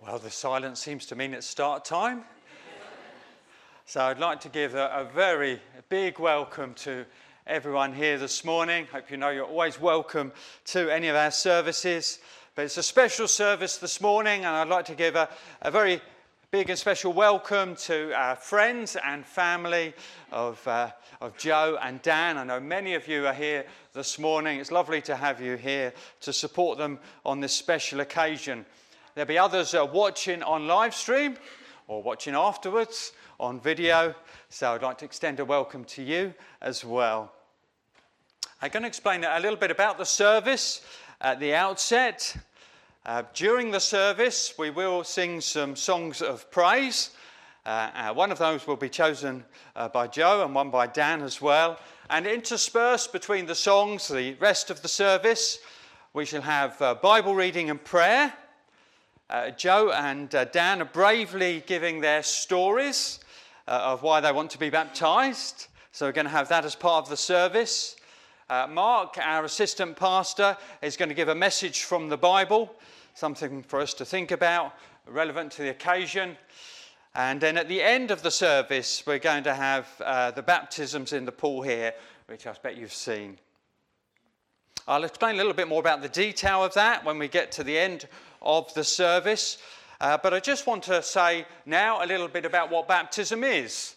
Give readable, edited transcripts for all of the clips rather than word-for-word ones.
Well, the silence seems to mean it's start time. So I'd like to give a very big welcome to everyone here this morning. Hope you know you're always welcome to any of our services. But it's a special service this morning, and I'd like to give a very big and special welcome to our friends and family of Joe and Dan. I know many of you are here this morning. It's lovely to have you here to support them on this special occasion. There'll be others watching on live stream or watching afterwards on video. So I'd like to extend a welcome to you as well. I'm going to explain a little bit about the service at the outset. During the service, we will sing some songs of praise. One of those will be chosen by Joe and one by Dan as well. And interspersed between the songs, the rest of the service, we shall have Bible reading and prayer. Joe and Dan are bravely giving their stories of why they want to be baptised. So we're going to have that as part of the service. Mark, our assistant pastor, is going to give a message from the Bible, something for us to think about, relevant to the occasion. And then at the end of the service, we're going to have the baptisms in the pool here, which I bet you've seen. I'll explain a little bit more about the detail of that when we get to the end of the service. But I just want to say now a little bit about what baptism is.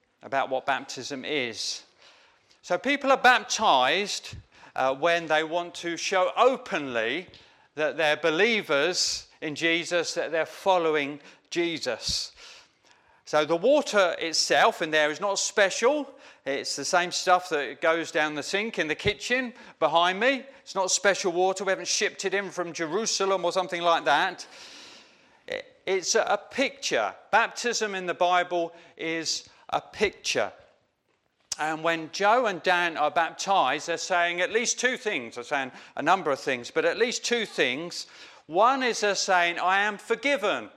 So people are baptised when they want to show openly that they're believers in Jesus, that they're following Jesus. So the water itself in there is not special. It's the same stuff that goes down the sink in the kitchen behind me. It's not special water. We haven't shipped it in from Jerusalem or something like that. It's a picture. Baptism in the Bible is a picture. And when Joe and Dan are baptised, they're saying at least two things. They're saying a number of things, but at least two things. One is they're saying, I am forgiven.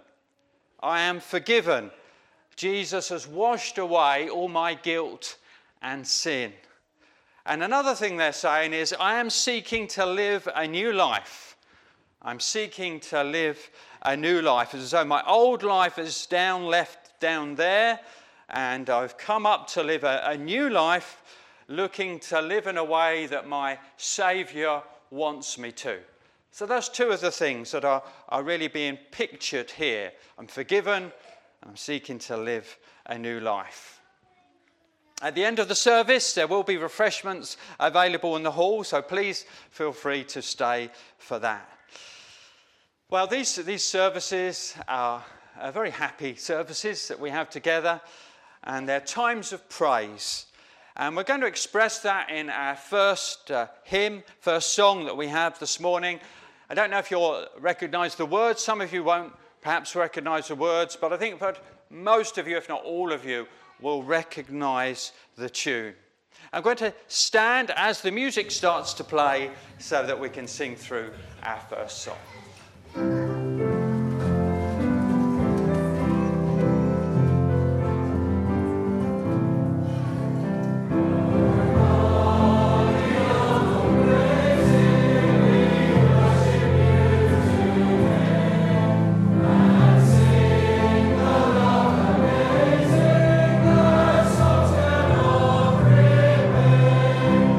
I am forgiven. Jesus has washed away all my guilt and sin. And another thing they're saying is, I am seeking to live a new life. I'm seeking to live a new life. As though my old life is left down there, and I've come up to live a new life, looking to live in a way that my Saviour wants me to. So that's two of the things that are really being pictured here. I'm forgiven. I'm seeking to live a new life. At the end of the service, there will be refreshments available in the hall, so please feel free to stay for that. Well, these services are very happy services that we have together, and they're times of praise. And we're going to express that in our first hymn, first song that we have this morning. I don't know if you'll recognise the words. Some of you won't perhaps recognise the words, but I think that most of you, if not all of you, will recognise the tune. I'm going to stand as the music starts to play so that we can sing through our first song.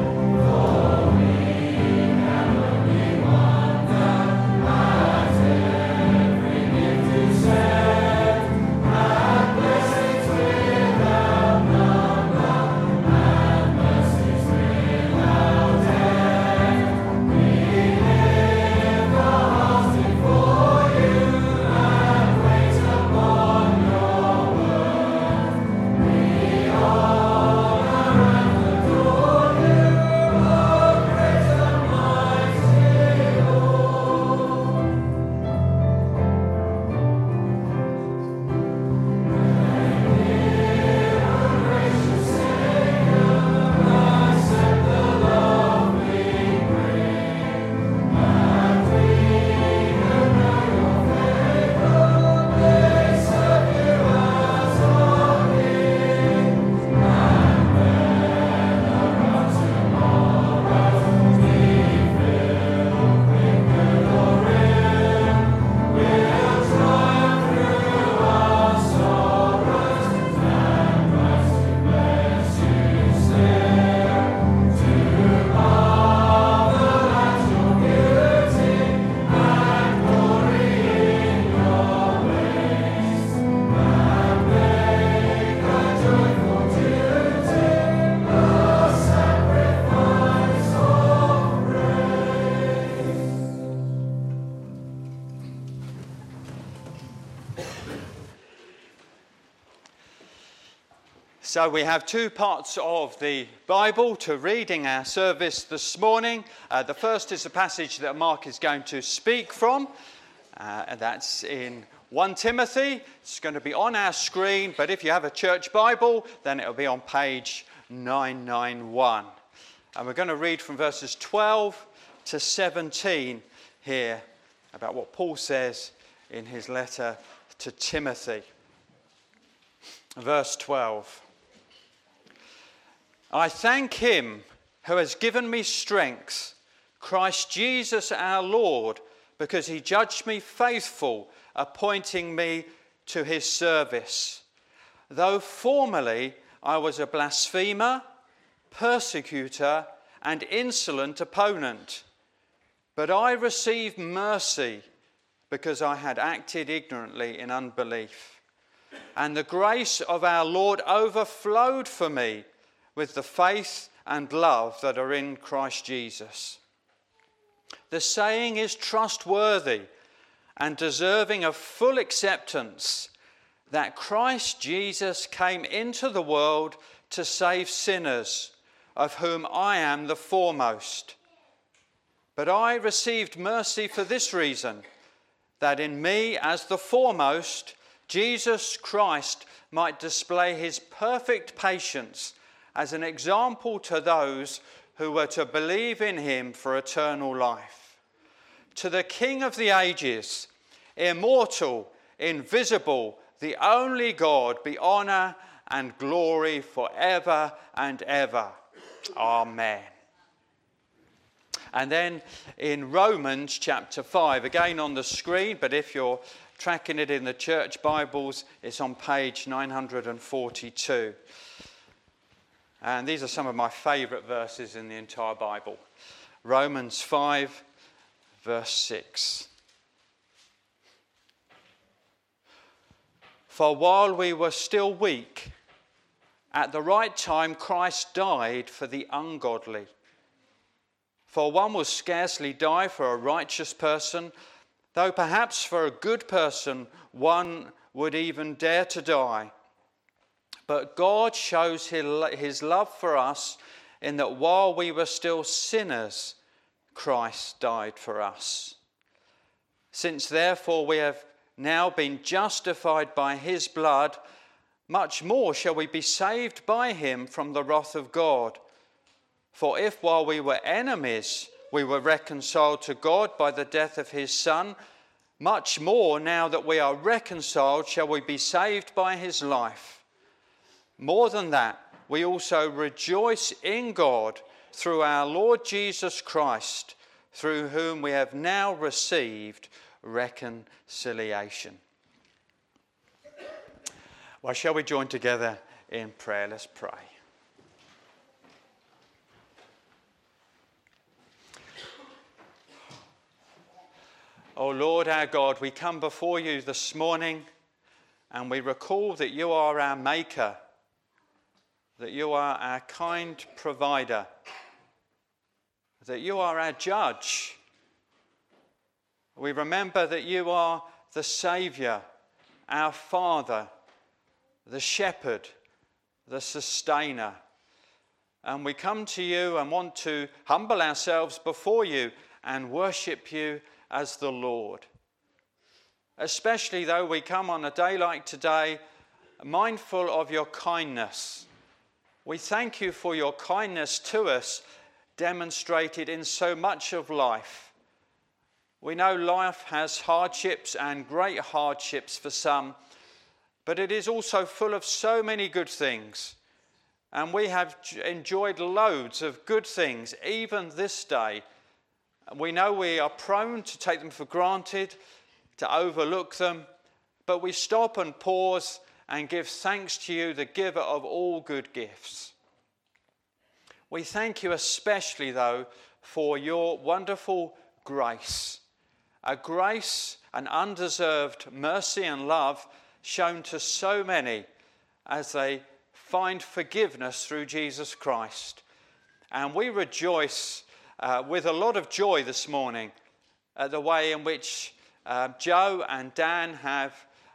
Wonder, So we have two parts of the Bible to reading our service this morning. The first is the passage that Mark is going to speak from, and that's in 1 Timothy. It's going to be on our screen, but if you have a church Bible, then it'll be on page 991. And we're going to read from verses 12 to 17 here about what Paul says in his letter to Timothy. Verse 12. I thank him who has given me strength, Christ Jesus our Lord, because he judged me faithful, appointing me to his service. Though formerly I was a blasphemer, persecutor, and insolent opponent, but I received mercy because I had acted ignorantly in unbelief. And the grace of our Lord overflowed for me with the faith and love that are in Christ Jesus. The saying is trustworthy and deserving of full acceptance that Christ Jesus came into the world to save sinners, of whom I am the foremost. But I received mercy for this reason, that in me as the foremost, Jesus Christ might display his perfect patience as an example to those who were to believe in him for eternal life. To the King of the ages, immortal, invisible, the only God, be honour and glory forever and ever. Amen. And then in Romans chapter 5, again on the screen, but if you're tracking it in the church Bibles, it's on page 942. And these are some of my favourite verses in the entire Bible. Romans 5, verse 6. For while we were still weak, at the right time Christ died for the ungodly. For one will scarcely die for a righteous person, though perhaps for a good person one would even dare to die. But God shows his love for us in that while we were still sinners, Christ died for us. Since therefore we have now been justified by his blood, much more shall we be saved by him from the wrath of God. For if while we were enemies we were reconciled to God by the death of his Son, much more now that we are reconciled shall we be saved by his life. More than that, we also rejoice in God through our Lord Jesus Christ, through whom we have now received reconciliation. Well, shall we join together in prayer? Let's pray. O Lord our God, we come before you this morning and we recall that you are our maker, that you are our kind provider, that you are our judge. We remember that you are the Saviour, our Father, the Shepherd, the Sustainer. And we come to you and want to humble ourselves before you and worship you as the Lord. Especially though we come on a day like today, mindful of your kindness. We thank you for your kindness to us, demonstrated in so much of life. We know life has hardships and great hardships for some, but it is also full of so many good things. And we have enjoyed loads of good things, even this day. We know we are prone to take them for granted, to overlook them, but we stop and pause and give thanks to you, the giver of all good gifts. We thank you especially, though, for your wonderful grace, a grace, an undeserved mercy and love shown to so many as they find forgiveness through Jesus Christ. And we rejoice with a lot of joy this morning at the way in which Joe and Dan have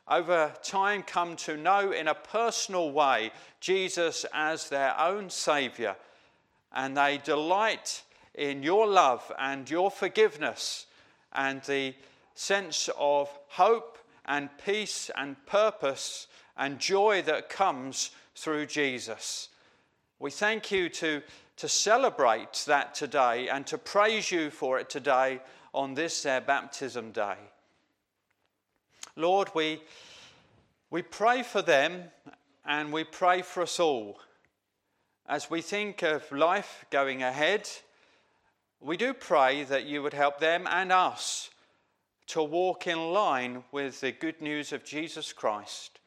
over time come to know in a personal way Jesus as their own Saviour, and they delight in your love and your forgiveness and the sense of hope and peace and purpose and joy that comes through Jesus. We thank you to celebrate that today and to praise you for it today on this their baptism day. Lord, we pray for them and we pray for us all. As we think of life going ahead, we do pray that you would help them and us to walk in line with the good news of Jesus Christ.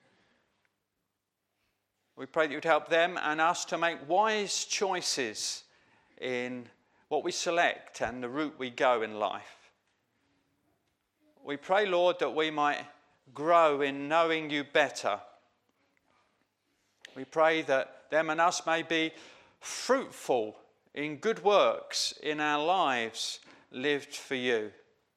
We pray that you'd help them and us to make wise choices in what we select and the route we go in life. We pray, Lord, that we might grow in knowing you better. We pray that them and us may be fruitful in good works in our lives lived for you.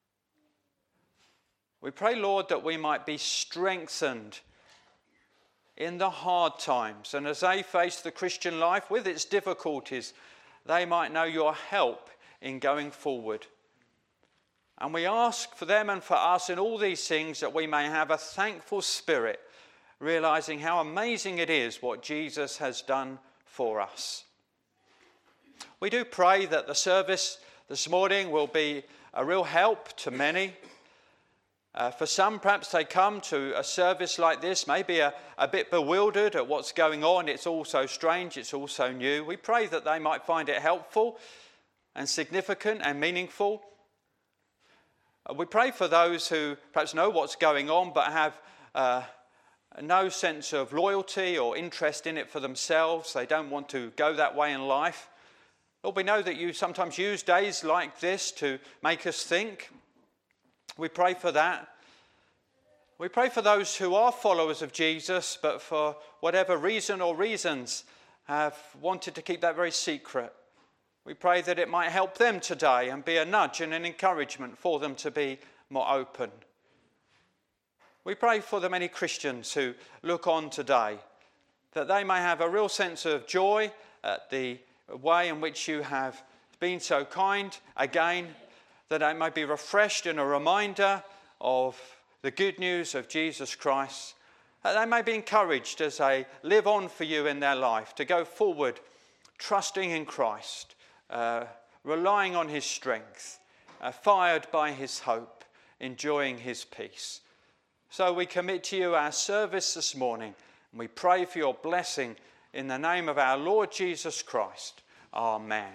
We pray, Lord, that we might be strengthened in the hard times, and as they face the Christian life with its difficulties, they might know your help in going forward. And we ask for them and for us in all these things that we may have a thankful spirit, realizing how amazing it is what Jesus has done for us. We do pray that the service this morning will be a real help to many. For some, perhaps they come to a service like this, maybe a bit bewildered at what's going on. It's all so strange, it's all so new. We pray that they might find it helpful and significant and meaningful. We pray for those who perhaps know what's going on but have no sense of loyalty or interest in it for themselves. They don't want to go that way in life. Lord, we know that you sometimes use days like this to make us think. We pray for that. We pray for those who are followers of Jesus, but for whatever reason or reasons have wanted to keep that very secret. We pray that it might help them today and be a nudge and an encouragement for them to be more open. We pray for the many Christians who look on today, that they may have a real sense of joy at the way in which you have been so kind again, that they may be refreshed in a reminder of the good news of Jesus Christ, that they may be encouraged as they live on for you in their life, to go forward trusting in Christ, relying on his strength, fired by his hope, enjoying his peace. So we commit to you our service this morning, and we pray for your blessing in the name of our Lord Jesus Christ. Amen.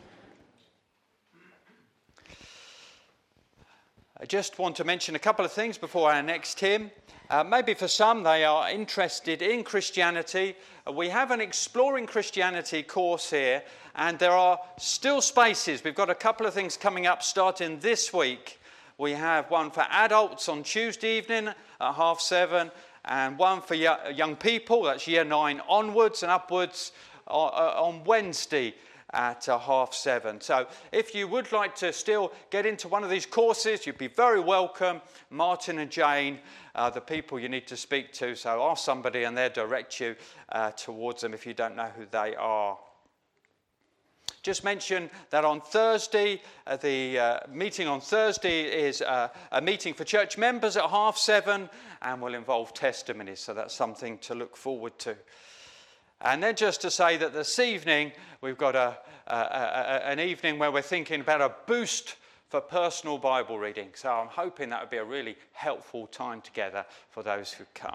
I just want to mention a couple of things before our next hymn. Maybe for some they are interested in Christianity. We have an Exploring Christianity course here, and there are still spaces. We've got a couple of things coming up starting this week. We have one for adults on Tuesday evening at 7:30, and one for young people, that's year 9 onwards and upwards, on Wednesday at 7:30. So if you would like to still get into one of these courses, you'd be very welcome. Martin and Jane are the people you need to speak to, so ask somebody and they'll direct you towards them if you don't know who they are. Just mention that on Thursday, the meeting on Thursday is a meeting for church members at 7:30 and will involve testimonies, so that's something to look forward to. And then just to say that this evening we've got an evening where we're thinking about a boost for personal Bible reading. So I'm hoping that would be a really helpful time together for those who come.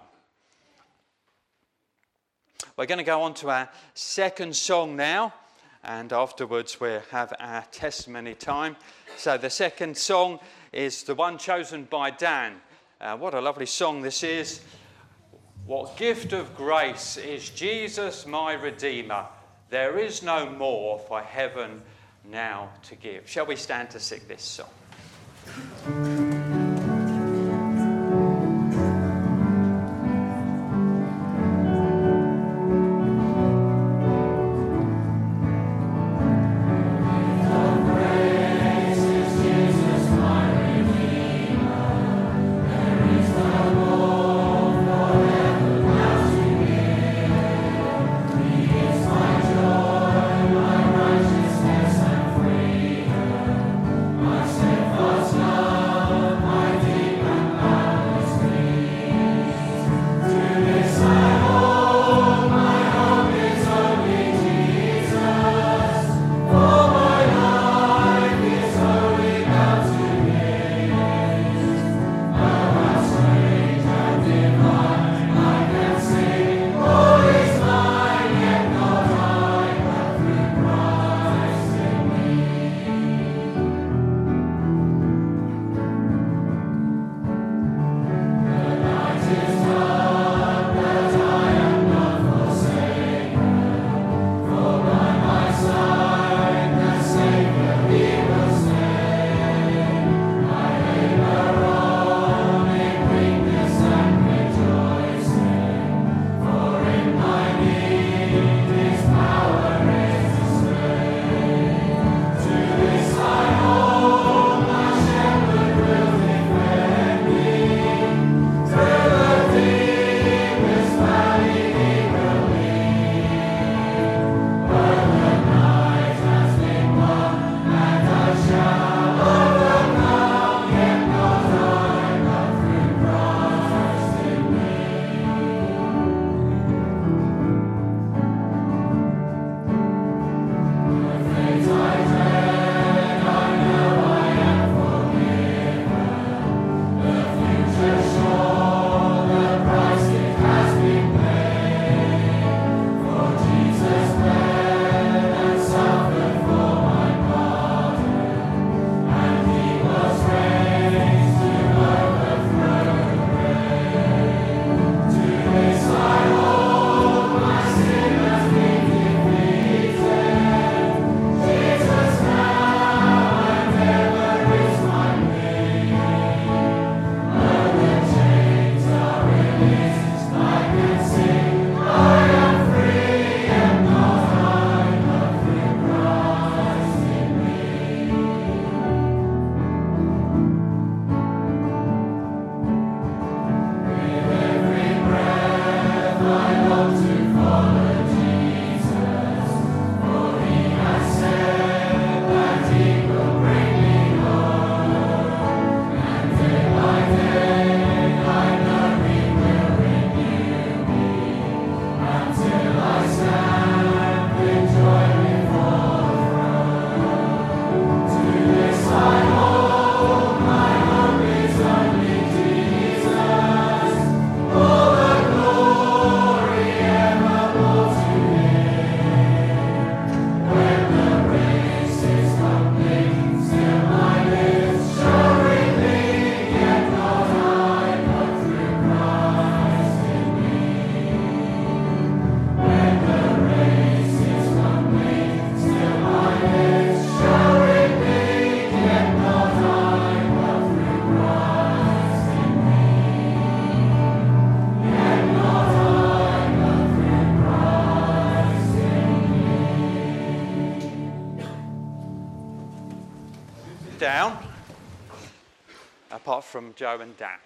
We're going to go on to our second song now, and afterwards we'll have our testimony time. So the second song is the one chosen by Dan. What a lovely song this is. What gift of grace is Jesus my Redeemer? There is no more for heaven now to give. Shall we stand to sing this song? There is no more apart from Joe and Dan.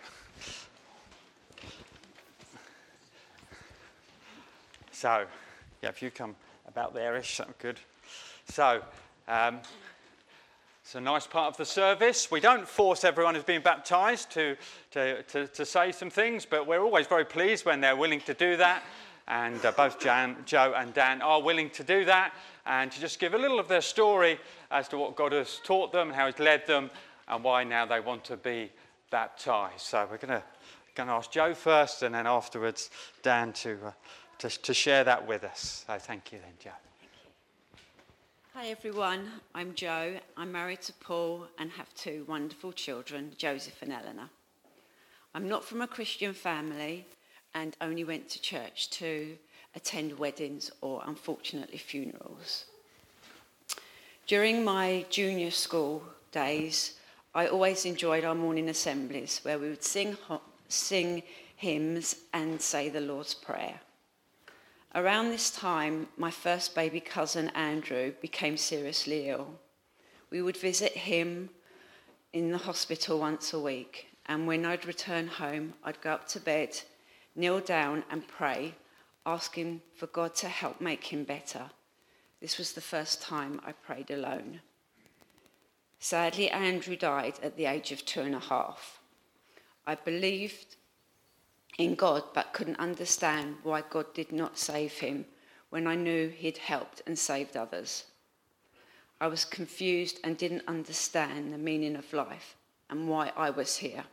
So, yeah, if you come about there-ish, that's good. So, it's a nice part of the service. We don't force everyone who's been baptised to say some things, but we're always very pleased when they're willing to do that. And both Joe and Dan are willing to do that and to just give a little of their story as to what God has taught them, how He's led them, and why now they want to be baptised. So we're going to ask Joe first, and then afterwards Dan to share that with us. So thank you then, Joe. Hi everyone, I'm Joe. I'm married to Paul and have two wonderful children, Joseph and Eleanor. I'm not from a Christian family and only went to church to attend weddings or, unfortunately, funerals. During my junior school days, I always enjoyed our morning assemblies where we would sing hymns and say the Lord's Prayer. Around this time, my first baby cousin, Andrew, became seriously ill. We would visit him in the hospital once a week, and when I'd return home, I'd go up to bed, kneel down and pray, asking for God to help make him better. This was the first time I prayed alone. Sadly, Andrew died at the age of 2.5. I believed in God, but couldn't understand why God did not save him when I knew he'd helped and saved others. I was confused and didn't understand the meaning of life and why I was here.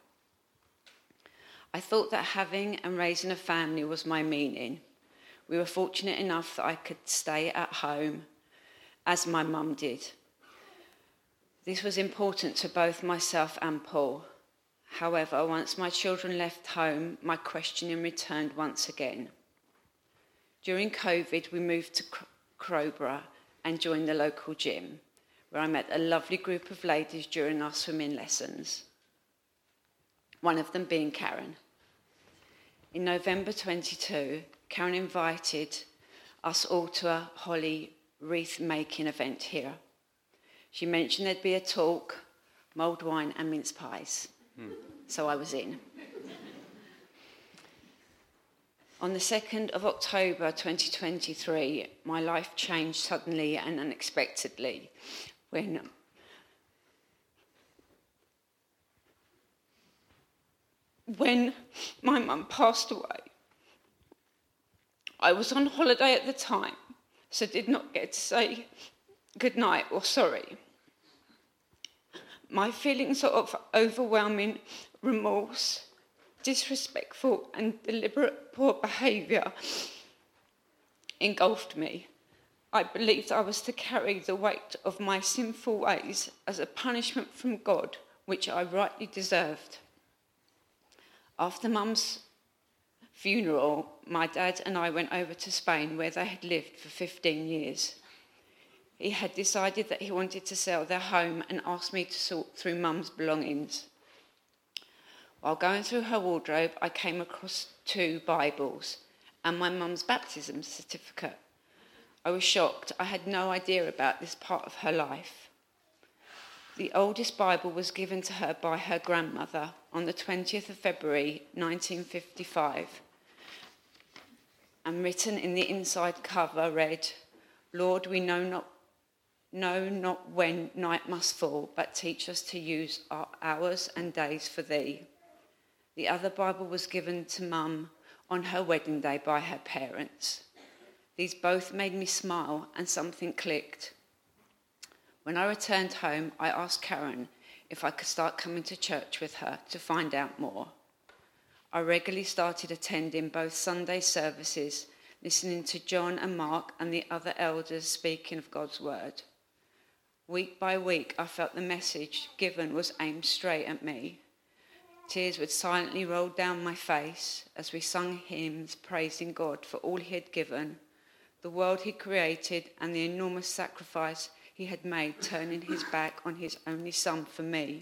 I thought that having and raising a family was my meaning. We were fortunate enough that I could stay at home, as my mum did. This was important to both myself and Paul. However, once my children left home, my questioning returned once again. During COVID, we moved to Crowborough and joined the local gym, where I met a lovely group of ladies during our swimming lessons, one of them being Karen. In November 22, Karen invited us all to a holly wreath-making event here. She mentioned there'd be a talk, mulled wine and mince pies. So I was in. On the 2nd of October 2023, my life changed suddenly and unexpectedly when my mum passed away. I was on holiday at the time, so did not get to say goodnight or sorry. My feelings of overwhelming remorse, disrespectful and deliberate poor behaviour engulfed me. I believed I was to carry the weight of my sinful ways as a punishment from God, which I rightly deserved. After Mum's funeral, my dad and I went over to Spain, where they had lived for 15 years. He had decided that he wanted to sell their home and asked me to sort through Mum's belongings. While going through her wardrobe, I came across 2 Bibles and my mum's baptism certificate. I was shocked. I had no idea about this part of her life. The oldest Bible was given to her by her grandmother on the 20th of February 1955, and written in the inside cover read, "Lord, we know not when night must fall, but teach us to use our hours and days for thee." The other Bible was given to Mum on her wedding day by her parents. These both made me smile, and something clicked. When I returned home, I asked Karen if I could start coming to church with her to find out more. I regularly started attending both Sunday services, listening to John and Mark and the other elders speaking of God's word. Week by week, I felt the message given was aimed straight at me. Tears would silently roll down my face as we sung hymns praising God for all he had given, the world he created, and the enormous sacrifice he had made, turning his back on his only son for me.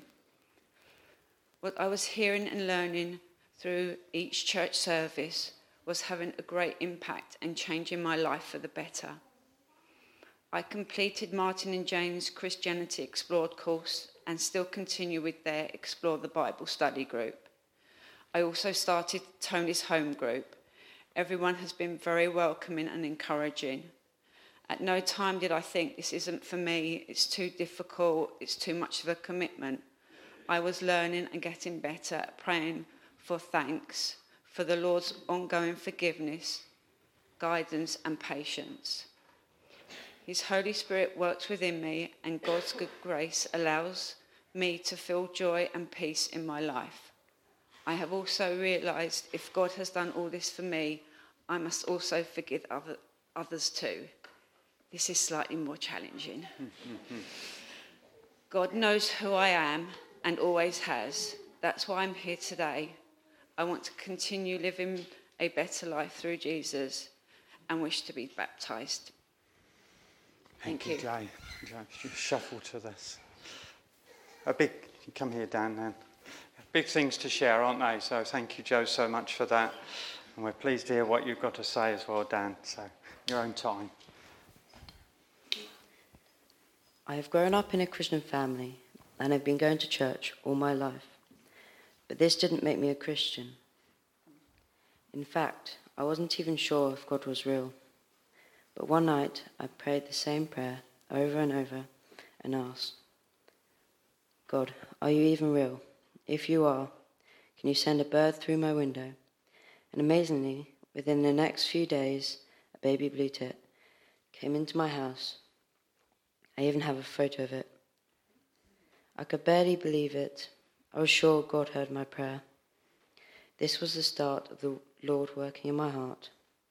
What I was hearing and learning through each church service was having a great impact and changing my life for the better. I completed Martin and Jane's Christianity Explored course and still continue with their Explore the Bible study group. I also started Tony's home group. Everyone has been very welcoming and encouraging. At no time did I think this isn't for me, it's too difficult, it's too much of a commitment. I was learning and getting better at praying for thanks, for the Lord's ongoing forgiveness, guidance and patience. His Holy Spirit works within me, and God's good grace allows me to feel joy and peace in my life. I have also realised if God has done all this for me, I must also forgive others too. This is slightly more challenging. God knows who I am and always has. That's why I'm here today. I want to continue living a better life through Jesus and wish to be baptised. Thank you. Jay. You shuffle to this. Come here, Dan, then. Big things to share, aren't they? So thank you, Joe, so much for that. And we're pleased to hear what you've got to say as well, Dan. So, your own time. I have grown up in a Christian family and have been going to church all my life. But this didn't make me a Christian. In fact, I wasn't even sure if God was real. But one night, I prayed the same prayer over and over and asked, God, are you even real? If you are, can you send a bird through my window? And amazingly, within the next few days, a baby blue tit came into my house. I even have a photo of it. I could barely believe it. I was sure God heard my prayer. This was the start of the Lord working in my heart.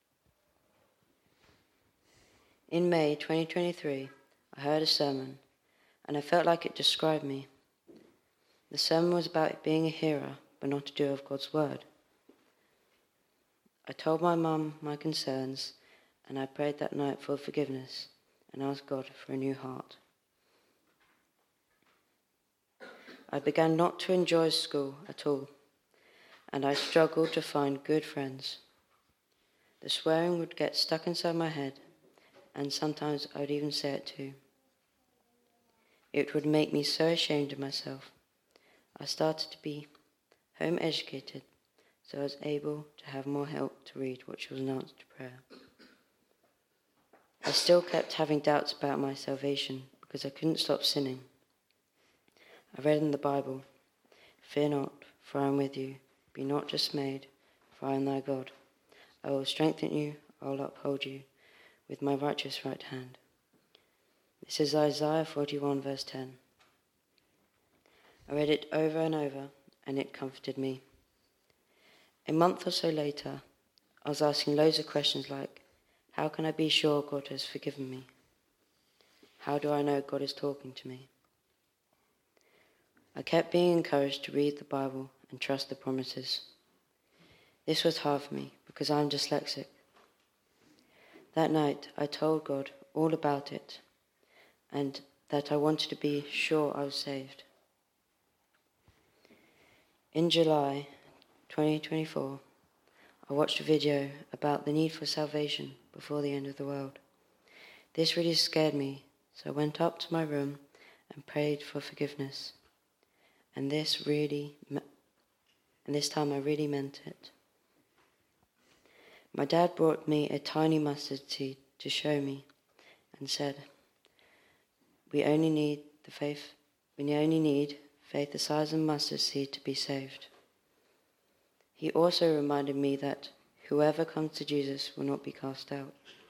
In May 2023, I heard a sermon, and I felt like it described me. The sermon was about being a hearer, but not a doer of God's word. I told my mum my concerns, and I prayed that night for forgiveness and asked God for a new heart. I began not to enjoy school at all, and I struggled to find good friends. The swearing would get stuck inside my head, and sometimes I would even say it too. It would make me so ashamed of myself. I started to be home educated, so I was able to have more help to read, which was an answer to prayer. I still kept having doubts about my salvation because I couldn't stop sinning. I read in the Bible, "Fear not, for I am with you. Be not dismayed, for I am thy God. I will strengthen you, I will uphold you with my righteous right hand." This is Isaiah 41 verse 10. I read it over and over, and it comforted me. A month or so later, I was asking loads of questions like, how can I be sure God has forgiven me? How do I know God is talking to me? I kept being encouraged to read the Bible and trust the promises. This was hard for me because I'm dyslexic. That night, I told God all about it and that I wanted to be sure I was saved. In July 2024, I watched a video about the need for salvation before the end of the world. This really scared me, so I went up to my room and prayed for forgiveness. And this time I really meant it. My dad brought me a tiny mustard seed to show me and said, we only need faith the size of a mustard seed to be saved. He also reminded me that whoever comes to Jesus will not be cast out.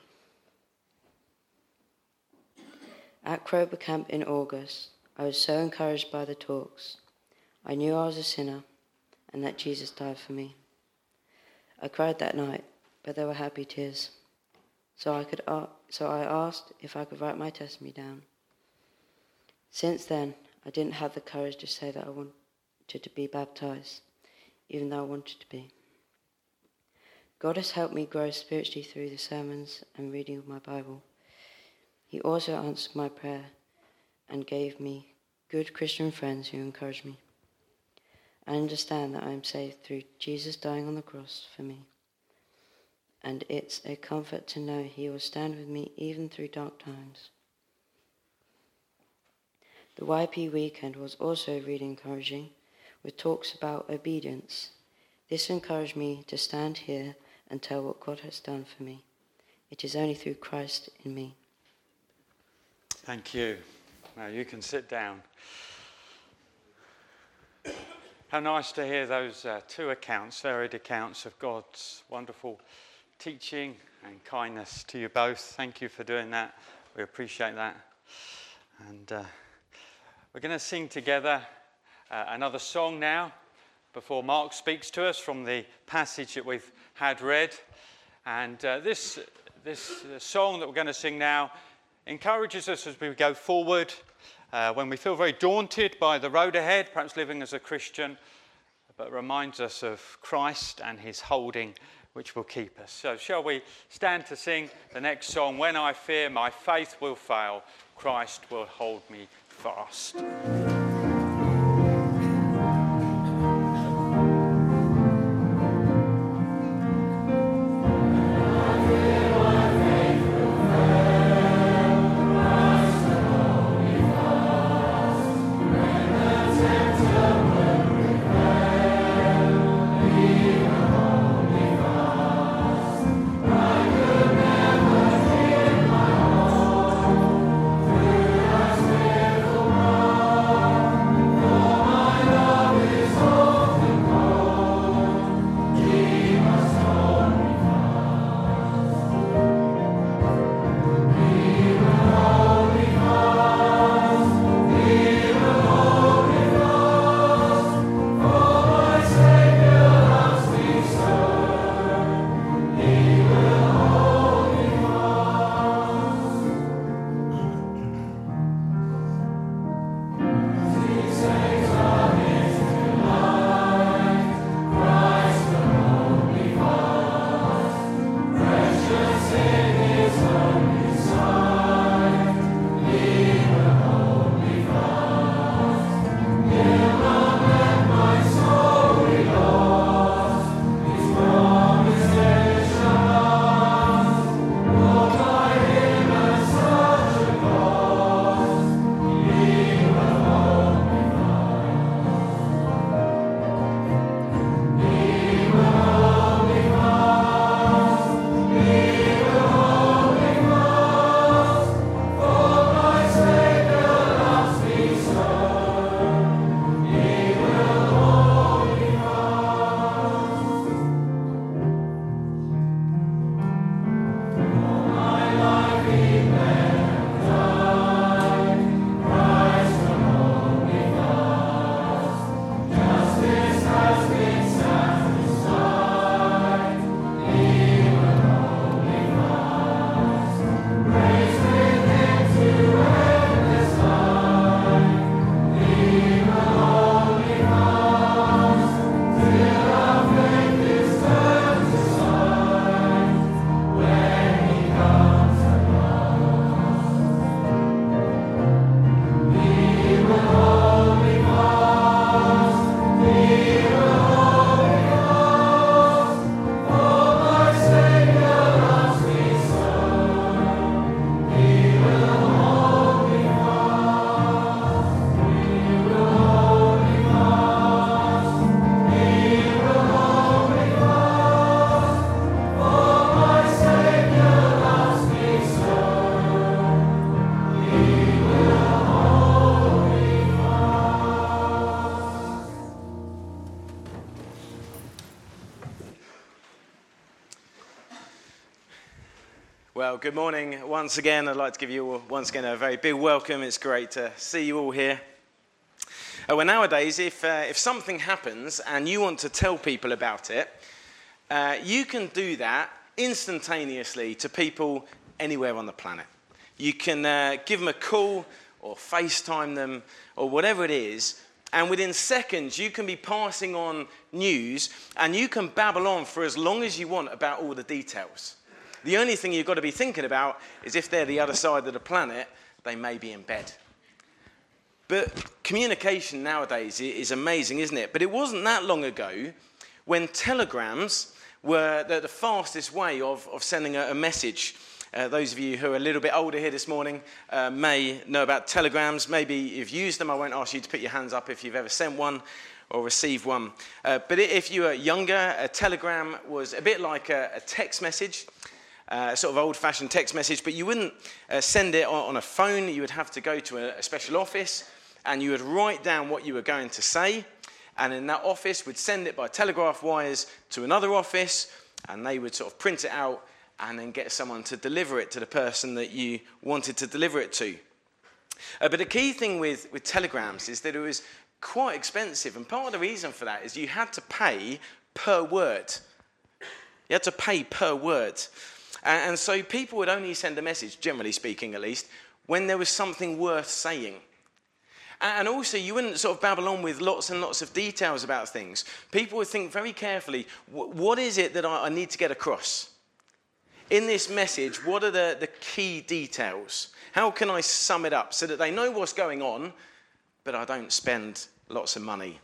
At Krober Camp in August, I was so encouraged by the talks. I knew I was a sinner and that Jesus died for me. I cried that night, but there were happy tears. So I asked if I could write my testimony down. Since then, I didn't have the courage to say that I wanted to be baptized, even though I wanted to be. God has helped me grow spiritually through the sermons and reading of my Bible. He also answered my prayer and gave me good Christian friends who encouraged me. I understand that I am saved through Jesus dying on the cross for me. And it's a comfort to know he will stand with me even through dark times. The YP weekend was also really encouraging, with talks about obedience. This encouraged me to stand here and tell what God has done for me. It is only through Christ in me. Thank you. Now you can sit down. How nice to hear those two accounts, varied accounts of God's wonderful teaching and kindness to you both. Thank you for doing that. We appreciate that. And we're going to sing together another song now before Mark speaks to us from the passage that we've had read. And this song that we're going to sing now encourages us as we go forward when we feel very daunted by the road ahead, perhaps living as a Christian, but reminds us of Christ and his holding, which will keep us. So shall we stand to sing the next song, When I Fear My Faith Will Fail, Christ Will Hold Me Fast. Well, good morning once again. I'd like to give you all once again a very big welcome. It's great to see you all here. Well, nowadays, if something happens and you want to tell people about it, you can do that instantaneously to people anywhere on the planet. You can give them a call or FaceTime them or whatever it is, and within seconds you can be passing on news and you can babble on for as long as you want about all the details. The only thing you've got to be thinking about is if they're the other side of the planet, they may be in bed. But communication nowadays is amazing, isn't it? But it wasn't that long ago when telegrams were the fastest way of sending a message. Those of you who are a little bit older here this morning may know about telegrams. Maybe you've used them. I won't ask you to put your hands up if you've ever sent one or received one. But if you were younger, a telegram was a bit like a text message, sort of old-fashioned text message, but you wouldn't send it on a phone. You would have to go to a special office, and you would write down what you were going to say, and in that office would send it by telegraph wires to another office, and they would sort of print it out and then get someone to deliver it to the person that you wanted to deliver it to. But the key thing with telegrams is that it was quite expensive, and part of the reason for that is you had to pay per word. You had to pay per word. And so people would only send a message, generally speaking at least, when there was something worth saying. And also, you wouldn't sort of babble on with lots and lots of details about things. People would think very carefully, what is it that I need to get across? In this message, what are the key details? How can I sum it up so that they know what's going on, but I don't spend lots of money?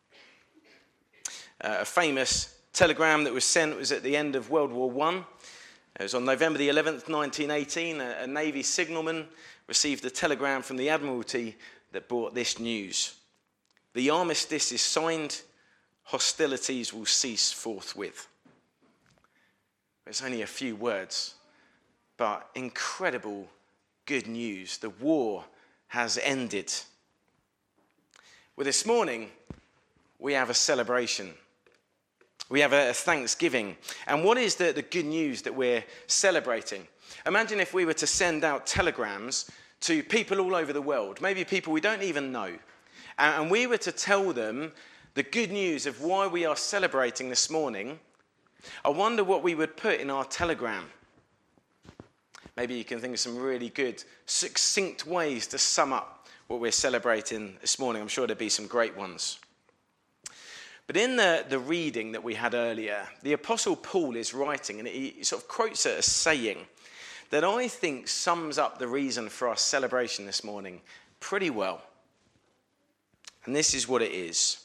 A famous telegram that was sent was at the end of World War I. It was on November the 11th, 1918. A Navy signalman received a telegram from the Admiralty that brought this news. The armistice is signed. Hostilities will cease forthwith. It's only a few words, but incredible good news. The war has ended. Well, this morning, we have a celebration. We have a Thanksgiving. And what is the good news that we're celebrating? Imagine if we were to send out telegrams to people all over the world, maybe people we don't even know, and we were to tell them the good news of why we are celebrating this morning. I wonder what we would put in our telegram. Maybe you can think of some really good, succinct ways to sum up what we're celebrating this morning. I'm sure there'd be some great ones. But in the reading that we had earlier, the Apostle Paul is writing, and he sort of quotes a saying that I think sums up the reason for our celebration this morning pretty well. And this is what it is.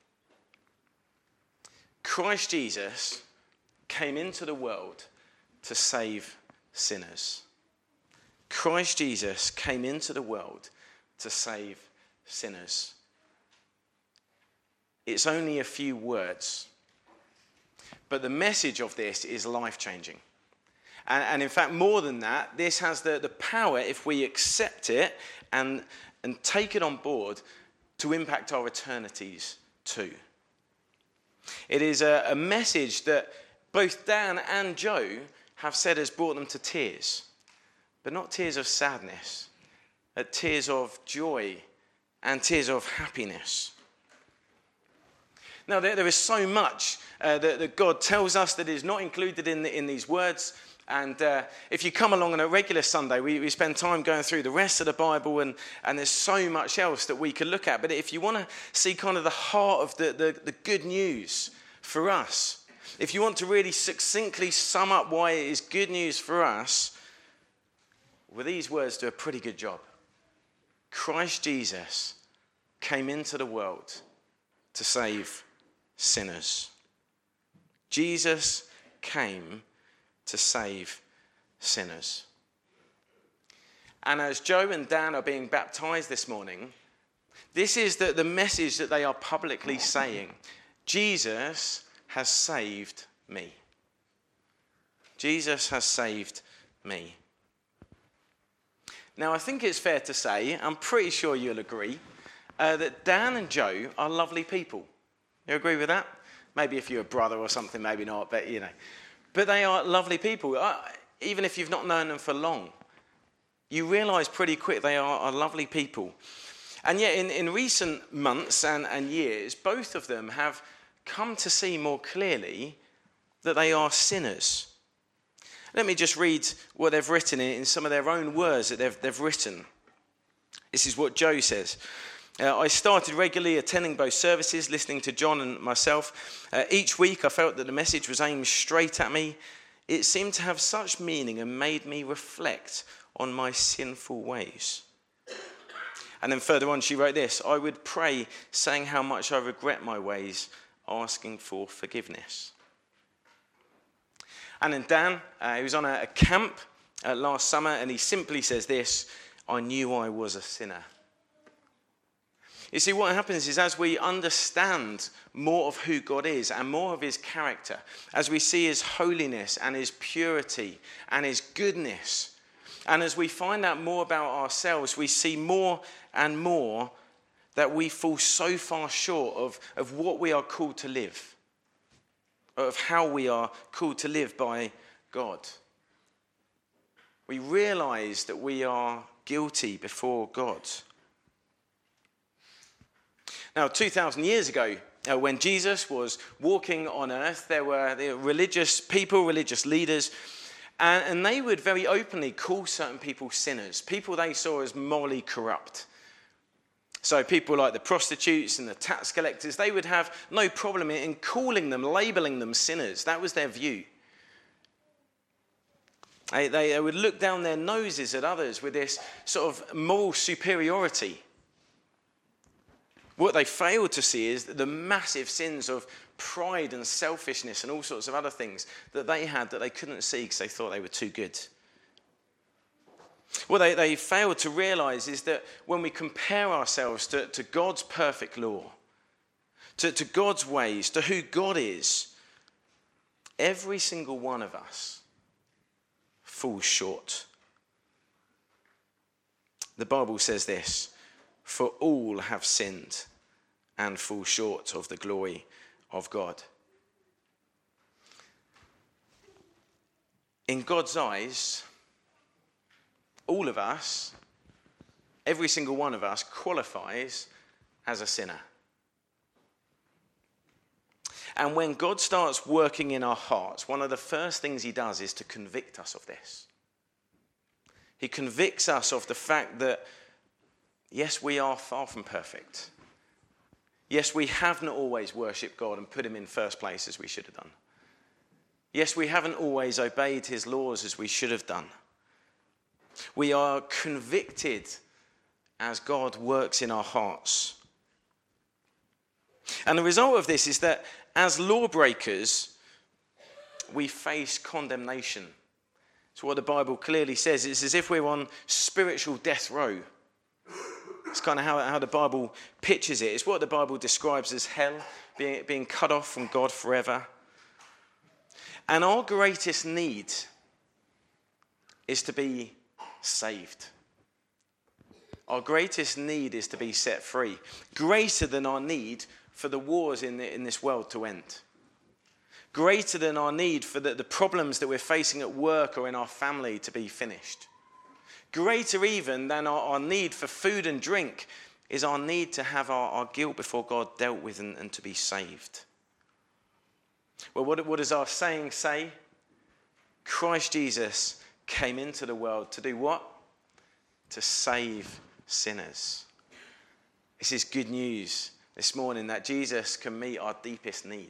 Christ Jesus came into the world to save sinners. Christ Jesus came into the world to save sinners. It's only a few words, but the message of this is life-changing. And in fact, more than that, this has the power, if we accept it and take it on board, to impact our eternities too. It is a message that both Dan and Joe have said has brought them to tears, but not tears of sadness, tears of joy and tears of happiness. Now, there is so much that God tells us that is not included in these words. And if you come along on a regular Sunday, we spend time going through the rest of the Bible, and there's so much else that we could look at. But if you want to see kind of the heart of the good news for us, if you want to really succinctly sum up why it is good news for us, well, these words do a pretty good job. Christ Jesus came into the world to save sinners. Jesus came to save sinners. And as Joe and Dan are being baptized this morning, this is the message that they are publicly saying. Jesus has saved me. Jesus has saved me. Now, I think it's fair to say, I'm pretty sure you'll agree, that Dan and Joe are lovely people. You agree with that? Maybe if you're a brother or something, maybe not, but you know. But they are lovely people. Even if you've not known them for long, you realise pretty quick they are lovely people. And yet in recent months and years, both of them have come to see more clearly that they are sinners. Let me just read what they've written in some of their own words that they've written. This is what Joe says. I started regularly attending both services, listening to John and myself. Each week I felt that the message was aimed straight at me. It seemed to have such meaning and made me reflect on my sinful ways. And then further on she wrote this: I would pray saying how much I regret my ways, asking for forgiveness. And then Dan, he was on a camp last summer, and he simply says this: I knew I was a sinner. You see, what happens is as we understand more of who God is and more of his character, as we see his holiness and his purity and his goodness, and as we find out more about ourselves, we see more and more that we fall so far short of what we are called to live, of how we are called to live by God. We realize that we are guilty before God. Now, 2,000 years ago, when Jesus was walking on earth, there were religious people, religious leaders, and they would very openly call certain people sinners, people they saw as morally corrupt. So people like the prostitutes and the tax collectors, they would have no problem in calling them, labeling them sinners. That was their view. They would look down their noses at others with this sort of moral superiority. What they failed to see is the massive sins of pride and selfishness and all sorts of other things that they had that they couldn't see because they thought they were too good. What they failed to realize is that when we compare ourselves to God's perfect law, to God's ways, to who God is, every single one of us falls short. The Bible says this: for all have sinned and fall short of the glory of God. In God's eyes, all of us, every single one of us, qualifies as a sinner. And when God starts working in our hearts, one of the first things he does is to convict us of this. He convicts us of the fact that, yes, we are far from perfect. Yes, we have not always worshipped God and put him in first place as we should have done. Yes, we haven't always obeyed his laws as we should have done. We are convicted as God works in our hearts. And the result of this is that as lawbreakers, we face condemnation. It's what the Bible clearly says. It's as if we're on spiritual death row. It's kind of how the Bible pictures it. It's what the Bible describes as hell, being cut off from God forever. And our greatest need is to be saved. Our greatest need is to be set free, greater than our need for the wars in this world to end, greater than our need for the problems that we're facing at work or in our family to be finished. Greater even than our need for food and drink is our need to have our guilt before God dealt with and to be saved. Well, what does our saying say? Christ Jesus came into the world to do what? To save sinners. This is good news this morning, that Jesus can meet our deepest need.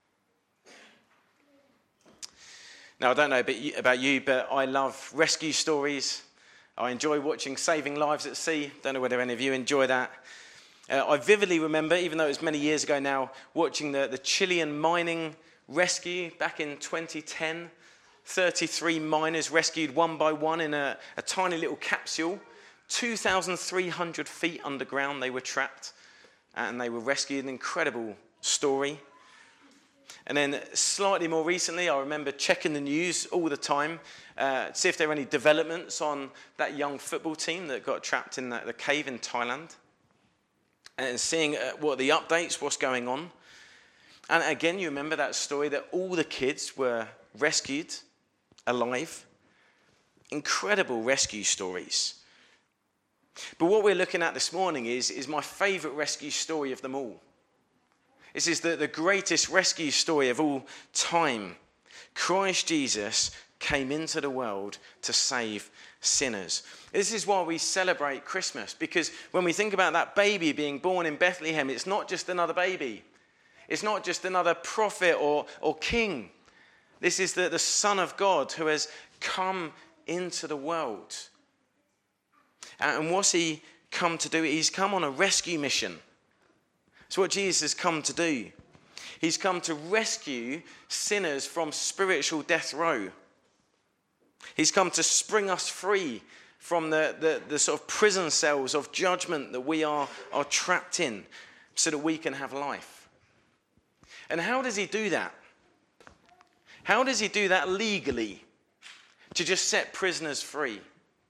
Now, I don't know about you, but I love rescue stories. I enjoy watching Saving Lives at Sea. Don't know whether any of you enjoy that. I vividly remember, even though it was many years ago now, watching the Chilean mining rescue back in 2010. 33 miners rescued one by one in a tiny little capsule. 2,300 feet underground they were trapped, and they were rescued. An incredible story. And then slightly more recently, I remember checking the news all the time to see if there were any developments on that young football team that got trapped in the cave in Thailand. And seeing what the updates, what's going on. And again, you remember that story that all the kids were rescued alive. Incredible rescue stories. But what we're looking at this morning is my favourite rescue story of them all. This is the greatest rescue story of all time. Christ Jesus came into the world to save sinners. This is why we celebrate Christmas, because when we think about that baby being born in Bethlehem, it's not just another baby. It's not just another prophet or king. This is the Son of God who has come into the world. And what's he come to do? He's come on a rescue mission. It's what Jesus has come to do. He's come to rescue sinners from spiritual death row. He's come to spring us free from the sort of prison cells of judgment that we are trapped in so that we can have life. And how does he do that? How does he do that legally, to just set prisoners free?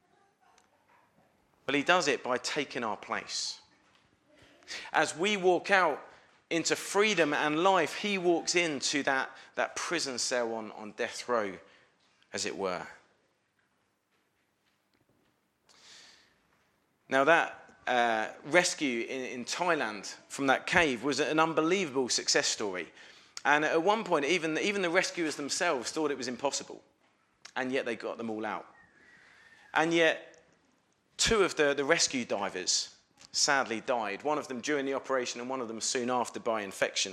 Well, he does it by taking our place. As we walk out into freedom and life, he walks into that prison cell on death row, as it were. Now that rescue in Thailand from that cave was an unbelievable success story. And at one point, even the rescuers themselves thought it was impossible. And yet they got them all out. And yet 2 of the rescue divers sadly died. One of them during the operation and one of them soon after by infection.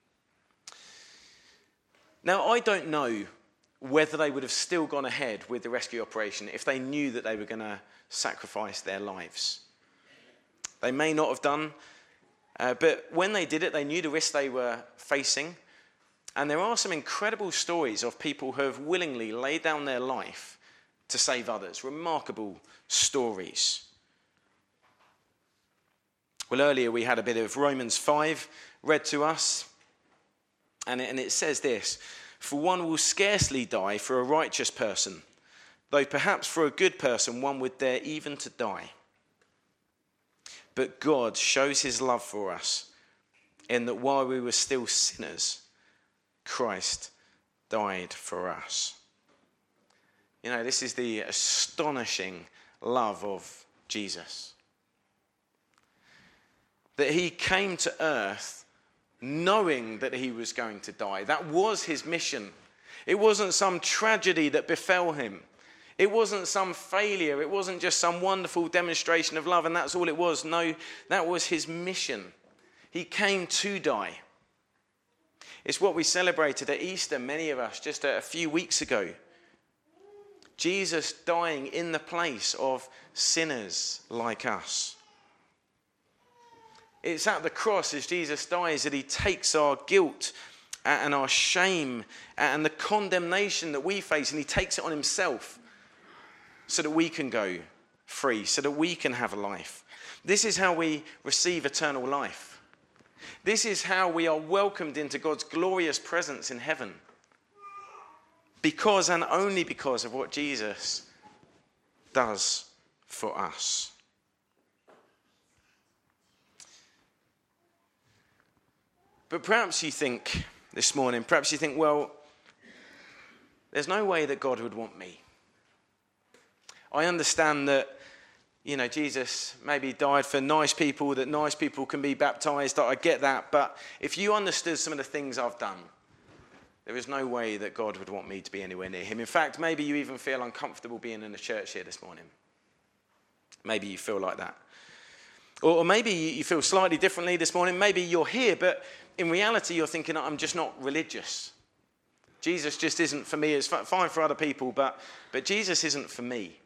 Now, I don't know whether they would have still gone ahead with the rescue operation if they knew that they were going to sacrifice their lives. They may not have done, but when they did it, they knew the risk they were facing. And there are some incredible stories of people who have willingly laid down their life to save others. Remarkable stories. Well, earlier we had a bit of Romans 5 read to us. And it says this: "For one will scarcely die for a righteous person, though perhaps for a good person one would dare even to die. But God shows his love for us in that while we were still sinners, Christ died for us." You know, this is the astonishing love of Jesus. That he came to earth knowing that he was going to die. That was his mission. It wasn't some tragedy that befell him. It wasn't some failure. It wasn't just some wonderful demonstration of love and that's all it was. No, that was his mission. He came to die. It's what we celebrated at Easter, many of us, just a few weeks ago. Jesus dying in the place of sinners like us. It's at the cross as Jesus dies that he takes our guilt and our shame and the condemnation that we face, and he takes it on himself so that we can go free, so that we can have a life. This is how we receive eternal life. This is how we are welcomed into God's glorious presence in heaven. Because and only because of what Jesus does for us. But perhaps you think this morning, well, there's no way that God would want me. I understand that, you know, Jesus maybe died for nice people, that nice people can be baptized. I get that. But if you understood some of the things I've done, there is no way that God would want me to be anywhere near him. In fact, maybe you even feel uncomfortable being in the church here this morning. Maybe you feel like that. Or maybe you feel slightly differently this morning. Maybe you're here, but in reality you're thinking, I'm just not religious. Jesus just isn't for me. It's fine for other people, but Jesus isn't for me.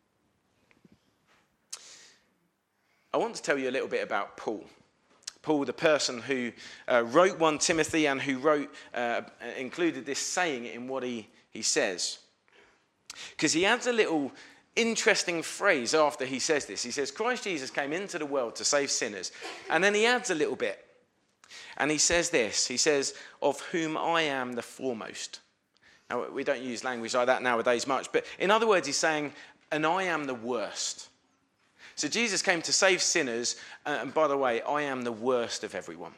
I want to tell you a little bit about Paul. Paul, the person who wrote 1 Timothy and who included this saying in what he says. Because he adds a little interesting phrase after he says this. He says, Christ Jesus came into the world to save sinners. And then he adds a little bit. And he says this. He says, of whom I am the foremost. Now, we don't use language like that nowadays much. But in other words, he's saying, and I am the worst. So Jesus came to save sinners, and by the way, I am the worst of everyone.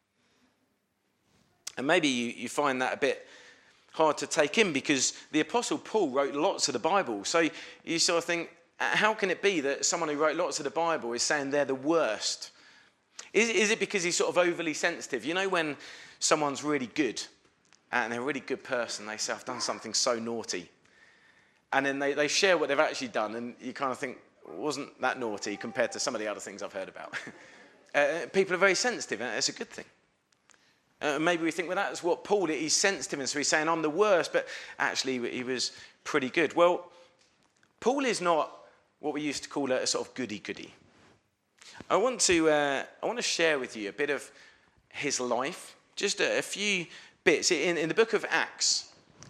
And maybe you find that a bit hard to take in because the Apostle Paul wrote lots of the Bible. So you sort of think, how can it be that someone who wrote lots of the Bible is saying they're the worst? Is it because he's sort of overly sensitive? You know when someone's really good and they're a really good person, they say, I've done something so naughty. And then they share what they've actually done and you kind of think, wasn't that naughty compared to some of the other things I've heard about? People are very sensitive, and it's a good thing. Maybe we think, well, that's what Paul did. He's sensitive, and so he's saying, I'm the worst, but actually he was pretty good. Well, Paul is not what we used to call a sort of goody-goody. I want to share with you a bit of his life, just a few bits. In the book of Acts,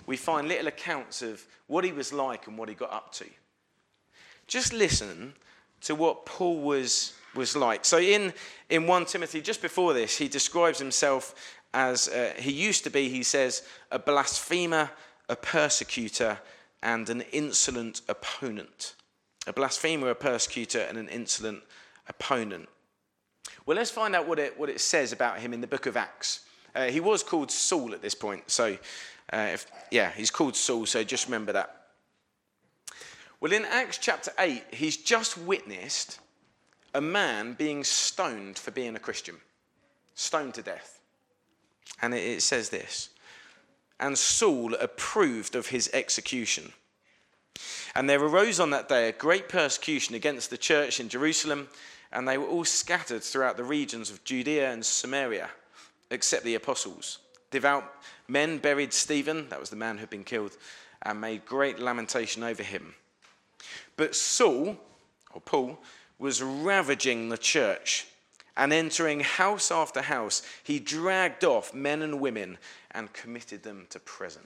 we find little accounts of what he was like and what he got up to. Just listen to what Paul was like. So in 1 Timothy, just before this, he describes himself as, he used to be, he says, a blasphemer, a persecutor, and an insolent opponent. A blasphemer, a persecutor, and an insolent opponent. Well, let's find out what it says about him in the book of Acts. He was called Saul at this point. So, he's called Saul, so just remember that. Well, in Acts chapter 8, he's just witnessed a man being stoned for being a Christian. Stoned to death. And it says this. And Saul approved of his execution. And there arose on that day a great persecution against the church in Jerusalem, and they were all scattered throughout the regions of Judea and Samaria, except the apostles. Devout men buried Stephen, that was the man who had been killed, and made great lamentation over him. But Saul, or Paul, was ravaging the church, and entering house after house, he dragged off men and women and committed them to prison.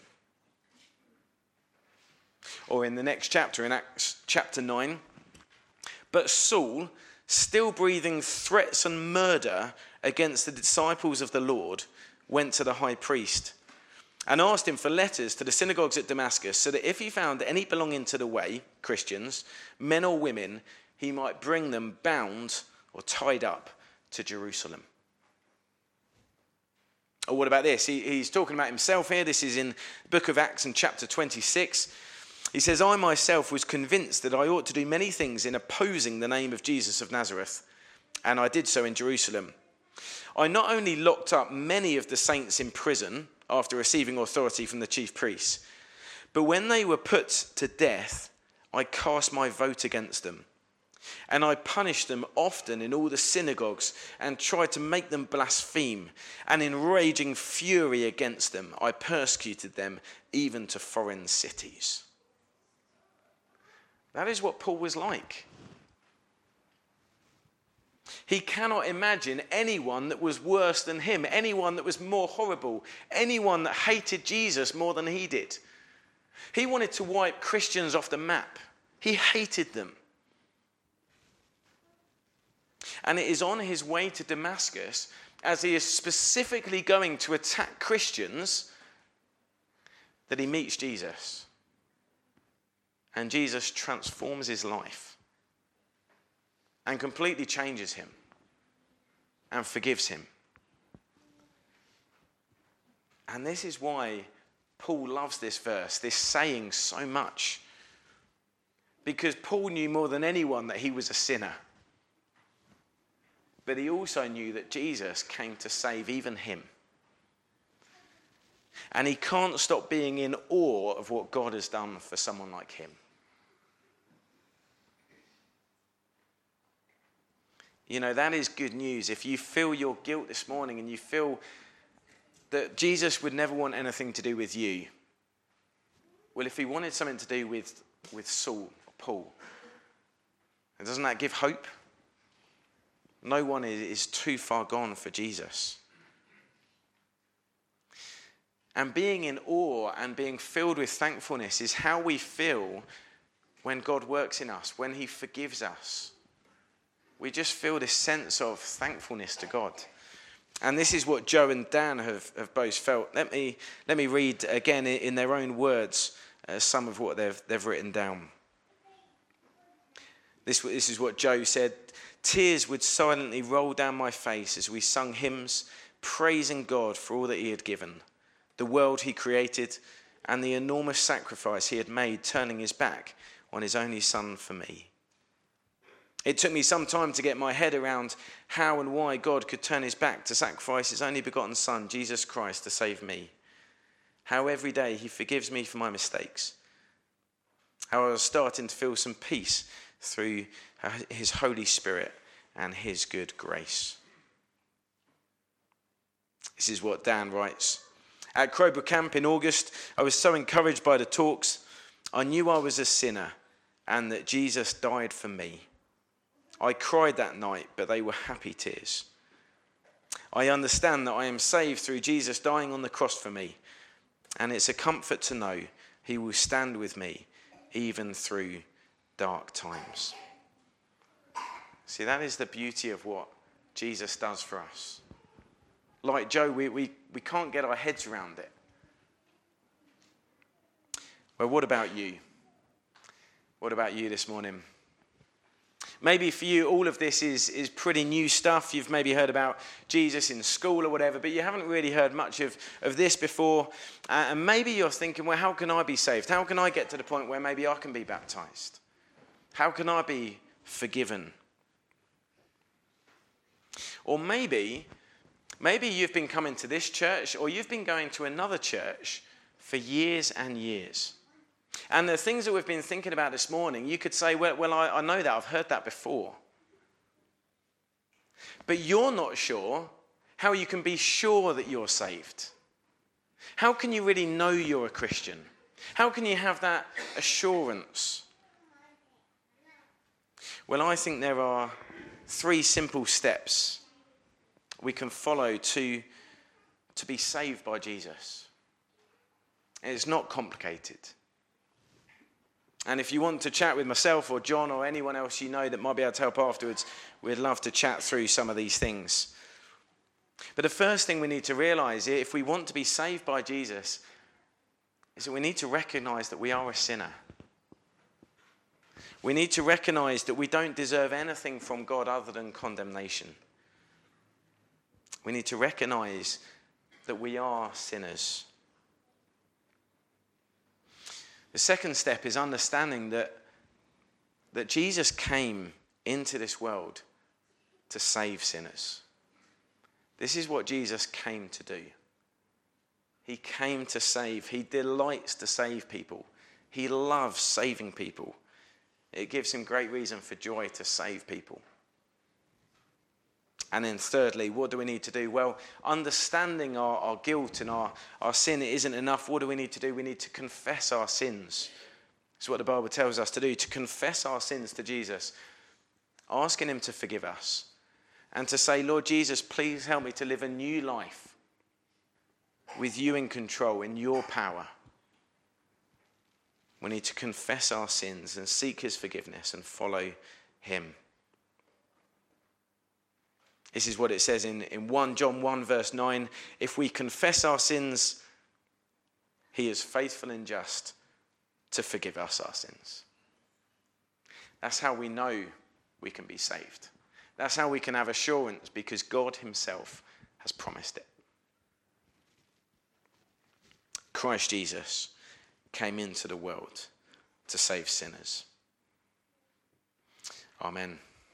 Or in the next chapter, in Acts chapter 9, but Saul, still breathing threats and murder against the disciples of the Lord, went to the high priest and asked him for letters to the synagogues at Damascus, so that if he found any belonging to the way, Christians, men or women, he might bring them bound or tied up to Jerusalem. Or what about this? He's talking about himself here. This is in the book of Acts in chapter 26. He says, I myself was convinced that I ought to do many things in opposing the name of Jesus of Nazareth, and I did so in Jerusalem. I not only locked up many of the saints in prison after receiving authority from the chief priests, but when they were put to death, I cast my vote against them. And I punished them often in all the synagogues and tried to make them blaspheme. And in raging fury against them, I persecuted them even to foreign cities. That is what Paul was like. He cannot imagine anyone that was worse than him, anyone that was more horrible, anyone that hated Jesus more than he did. He wanted to wipe Christians off the map. He hated them. And it is on his way to Damascus, as he is specifically going to attack Christians, that he meets Jesus. And Jesus transforms his life and completely changes him and forgives him. And this is why Paul loves this verse, this saying so much. Because Paul knew more than anyone that he was a sinner. But he also knew that Jesus came to save even him. And he can't stop being in awe of what God has done for someone like him. You know, that is good news. If you feel your guilt this morning and you feel that Jesus would never want anything to do with you, well, if he wanted something to do with Saul or Paul, doesn't that give hope? No one is too far gone for Jesus. And being in awe and being filled with thankfulness is how we feel when God works in us, when he forgives us. We just feel this sense of thankfulness to God. And this is what Joe and Dan have both felt. Let me read again in their own words some of what they've written down. This is what Joe said. Tears would silently roll down my face as we sung hymns, praising God for all that he had given, the world he created, and the enormous sacrifice he had made, turning his back on his only son for me. It took me some time to get my head around how and why God could turn his back to sacrifice his only begotten son, Jesus Christ, to save me. How every day he forgives me for my mistakes. How I was starting to feel some peace through his Holy Spirit and his good grace. This is what Dan writes. At Crowborough Camp in August, I was so encouraged by the talks. I knew I was a sinner and that Jesus died for me. I cried that night, but they were happy tears. I understand that I am saved through Jesus dying on the cross for me. And it's a comfort to know he will stand with me even through dark times. See, that is the beauty of what Jesus does for us. Like Joe, we can't get our heads around it. Well, what about you? What about you this morning? Maybe for you, all of this is pretty new stuff. You've maybe heard about Jesus in school or whatever, but you haven't really heard much of this before. And maybe you're thinking, well, how can I be saved? How can I get to the point where maybe I can be baptized? How can I be forgiven? Or maybe you've been coming to this church, or you've been going to another church for years and years. And the things that we've been thinking about this morning, you could say, well, I know that. I've heard that before. But you're not sure how you can be sure that you're saved. How can you really know you're a Christian? How can you have that assurance? Well, I think there are 3 simple steps we can follow to be saved by Jesus. And it's not complicated. And if you want to chat with myself or John or anyone else you know that might be able to help afterwards, we'd love to chat through some of these things. But the first thing we need to realize, if we want to be saved by Jesus, is that we need to recognize that we are a sinner. We need to recognize that we don't deserve anything from God other than condemnation. We need to recognize that we are sinners. The second step is understanding that Jesus came into this world to save sinners. This is what Jesus came to do. He came to save. He delights to save people. He loves saving people. It gives him great reason for joy to save people. And then thirdly, what do we need to do? Well, understanding our guilt and our sin isn't enough. What do we need to do? We need to confess our sins. That's what the Bible tells us to do, to confess our sins to Jesus, asking him to forgive us, and to say, Lord Jesus, please help me to live a new life with you in control, in your power. We need to confess our sins and seek his forgiveness and follow him. This is what it says in 1 John 1 verse 9. If we confess our sins, he is faithful and just to forgive us our sins. That's how we know we can be saved. That's how we can have assurance, because God himself has promised it. Christ Jesus came into the world to save sinners. Amen.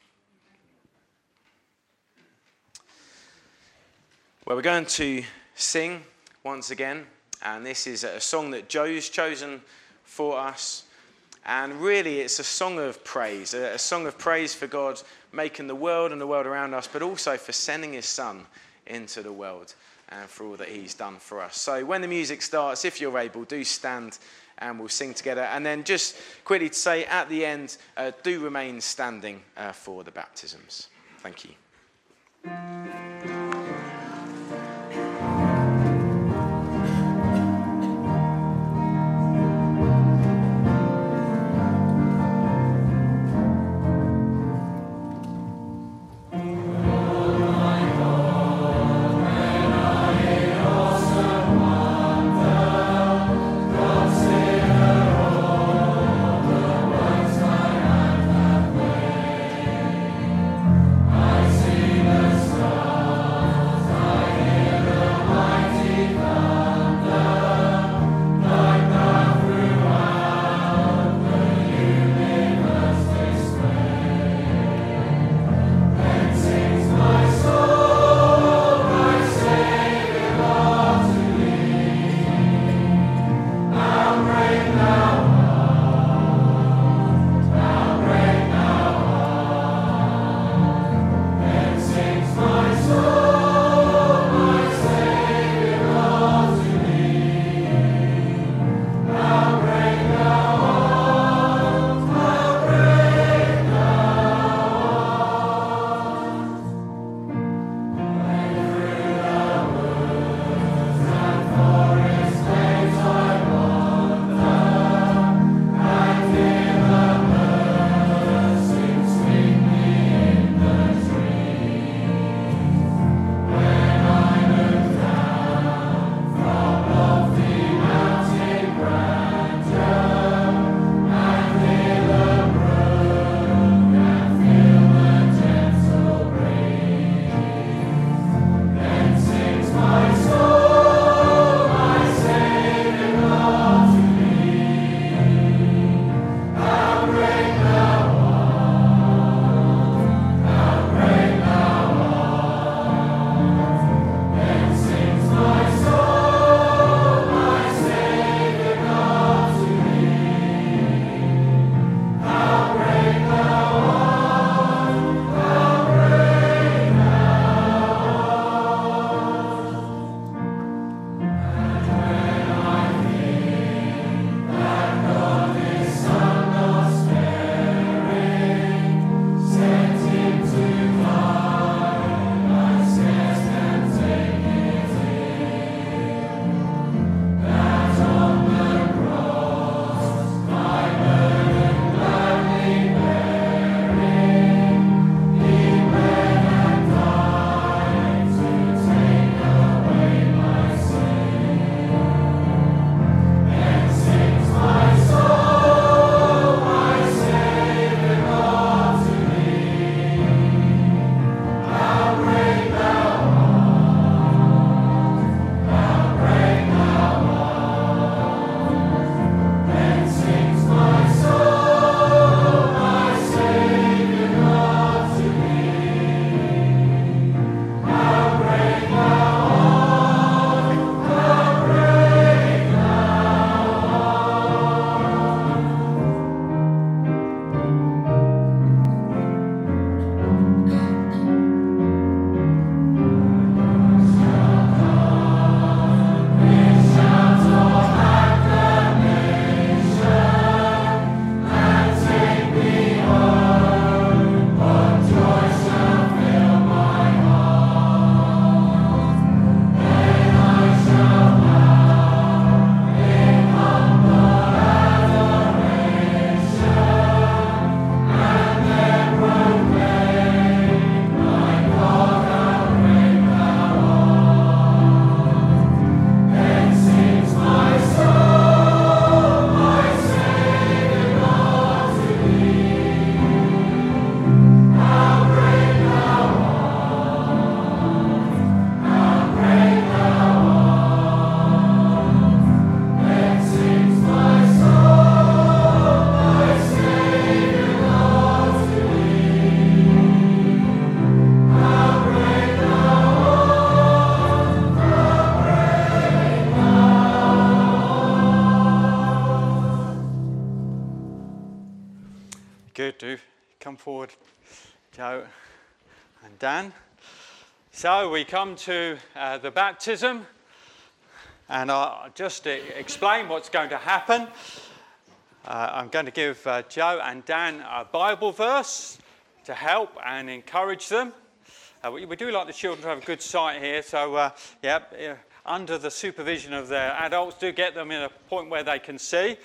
Well, we're going to sing once again, and this is a song that Joe's chosen for us. And really, it's a song of praise, a song of praise for God making the world and the world around us, but also for sending his son into the world and for all that he's done for us. So when the music starts, if you're able, do stand and we'll sing together. And then just quickly to say at the end, do remain standing for the baptisms. Thank you. I see the stars. good. Do come forward, Joe and Dan. So we come to the baptism, and I'll just explain what's going to happen. I'm going to give Joe and Dan a Bible verse to help and encourage them. We do like the children to have a good sight here, so under the supervision of their adults, do get them in a point where they can see.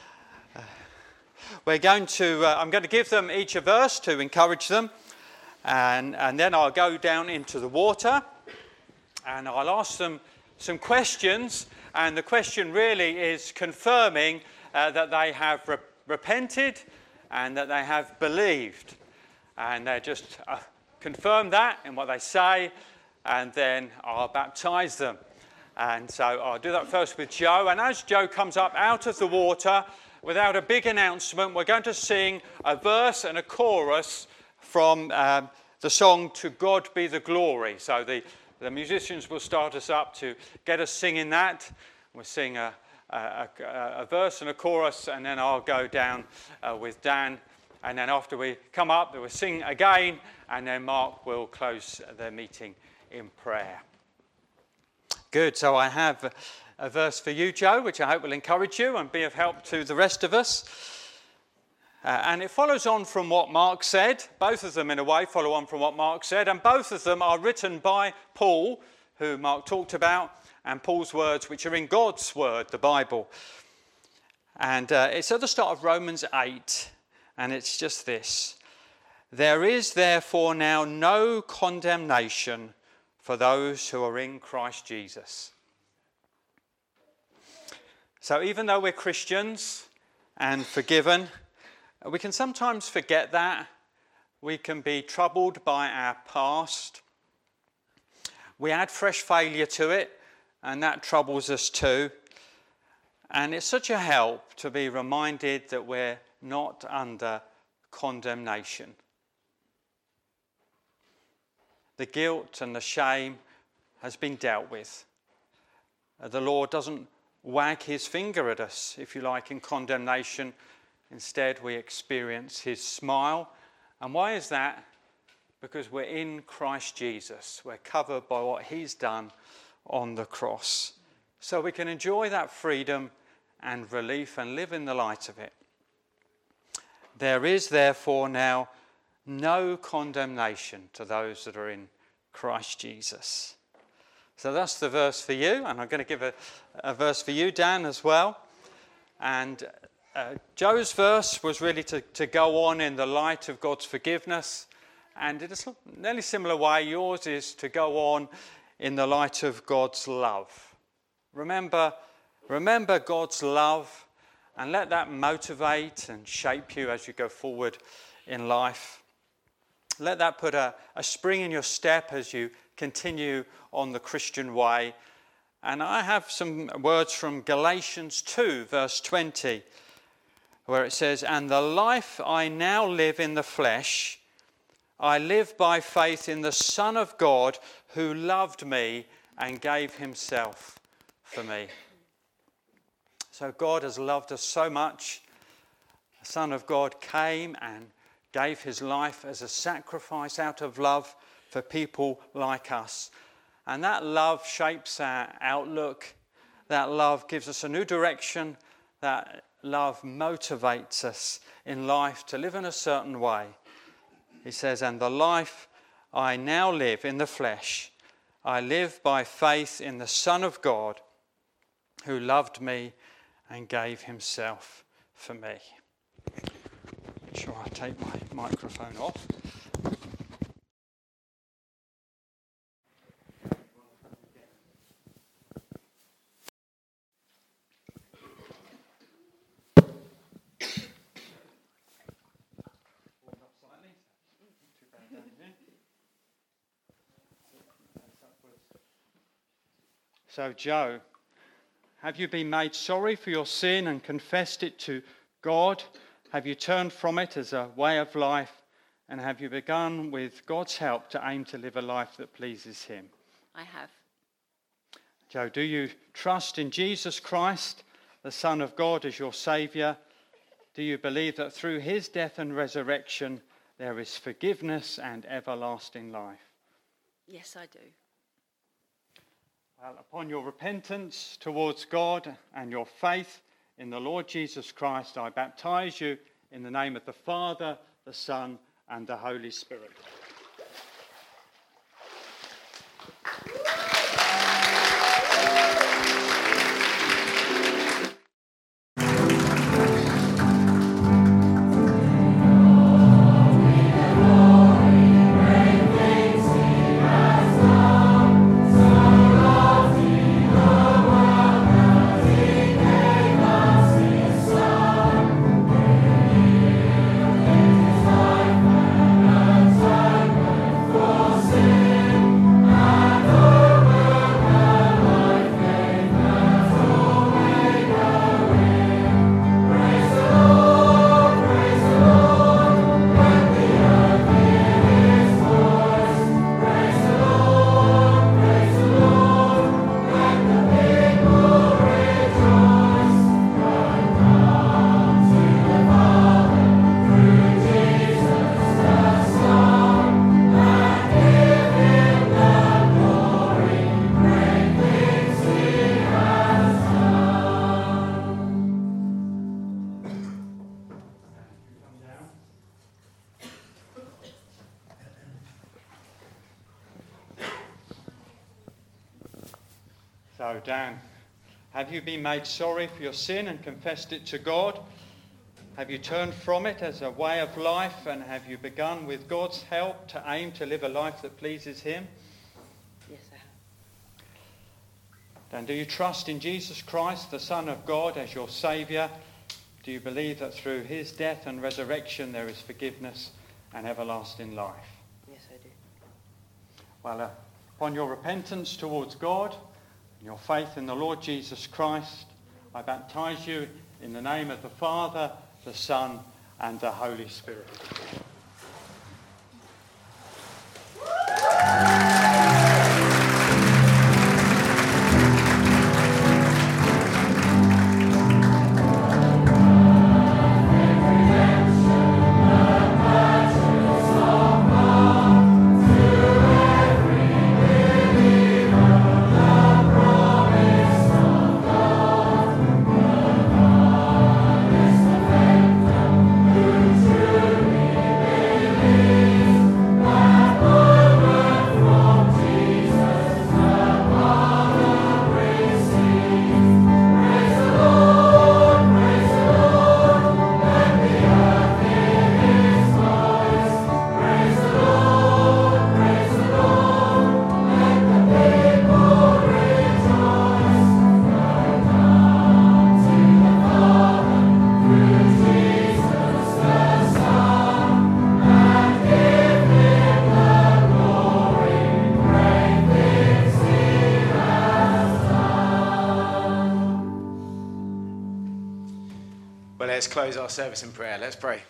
I'm going to give them each a verse to encourage them, and then I'll go down into the water, and I'll ask them some questions, and the question really is confirming that they have repented and that they have believed, and they just confirm that in what they say, and then I'll baptize them. And so I'll do that first with Joe, and as Joe comes up out of the water, without a big announcement, we're going to sing a verse and a chorus from the song To God Be the Glory. So the musicians will start us up to get us singing that. We'll sing a verse and a chorus, and then I'll go down with Dan. And then after we come up, we'll sing again, and then Mark will close the meeting in prayer. Good. So I have a verse for you, Joe, which I hope will encourage you and be of help to the rest of us. And it follows on from what Mark said. Both of them, in a way, follow on from what Mark said. And both of them are written by Paul, who Mark talked about, and Paul's words, which are in God's word, the Bible. And it's at the start of Romans 8. And it's just this: there is therefore now no condemnation for those who are in Christ Jesus. So even though we're Christians and forgiven, we can sometimes forget that. We can be troubled by our past. We add fresh failure to it, and that troubles us too. And it's such a help to be reminded that we're not under condemnation. The guilt and the shame has been dealt with. The Lord doesn't wag his finger at us, if you like, in condemnation. Instead, we experience his smile. And why is that? Because we're in Christ Jesus. We're covered by what he's done on the cross. So we can enjoy that freedom and relief and live in the light of it. There is therefore now no condemnation to those that are in Christ Jesus. So that's the verse for you, and I'm going to give a verse for you, Dan, as well. And Joe's verse was really to go on in the light of God's forgiveness, and in a nearly similar way, yours is to go on in the light of God's love. Remember God's love, and let that motivate and shape you as you go forward in life. Let that put a spring in your step as you continue on the Christian way. And I have some words from Galatians 2, verse 20, where it says, "And the life I now live in the flesh, I live by faith in the Son of God who loved me and gave himself for me." So God has loved us so much. The Son of God came and gave his life as a sacrifice out of love for people like us. And that love shapes our outlook. That love gives us a new direction. That love motivates us in life to live in a certain way. He says, "And the life I now live in the flesh, I live by faith in the Son of God who loved me and gave himself for me." Make sure I take my microphone off. So, Joe, have you been made sorry for your sin and confessed it to God? Have you turned from it as a way of life? And have you begun, with God's help, to aim to live a life that pleases him? I have. Joe, do you trust in Jesus Christ, the Son of God, as your Saviour? do you believe that through his death and resurrection there is forgiveness and everlasting life? Yes, I do. Well, upon your repentance towards God and your faith in the Lord Jesus Christ, I baptize you in the name of the Father, the Son, and the Holy Spirit. So, Dan, have you been made sorry for your sin and confessed it to God? Have you turned from it as a way of life, and have you begun with God's help to aim to live a life that pleases him? Yes, I have. Dan, do you trust in Jesus Christ, the Son of God, as your Saviour? Do you believe that through his death and resurrection there is forgiveness and everlasting life? Yes, I do. Well, upon your repentance towards God and your faith in the Lord Jesus Christ, I baptize you in the name of the Father, the Son, and the Holy Spirit. Well, let's close our service in prayer. Let's pray.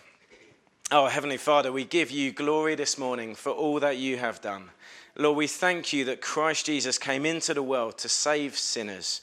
Oh, Heavenly Father, we give you glory this morning for all that you have done. Lord, we thank you that Christ Jesus came into the world to save sinners.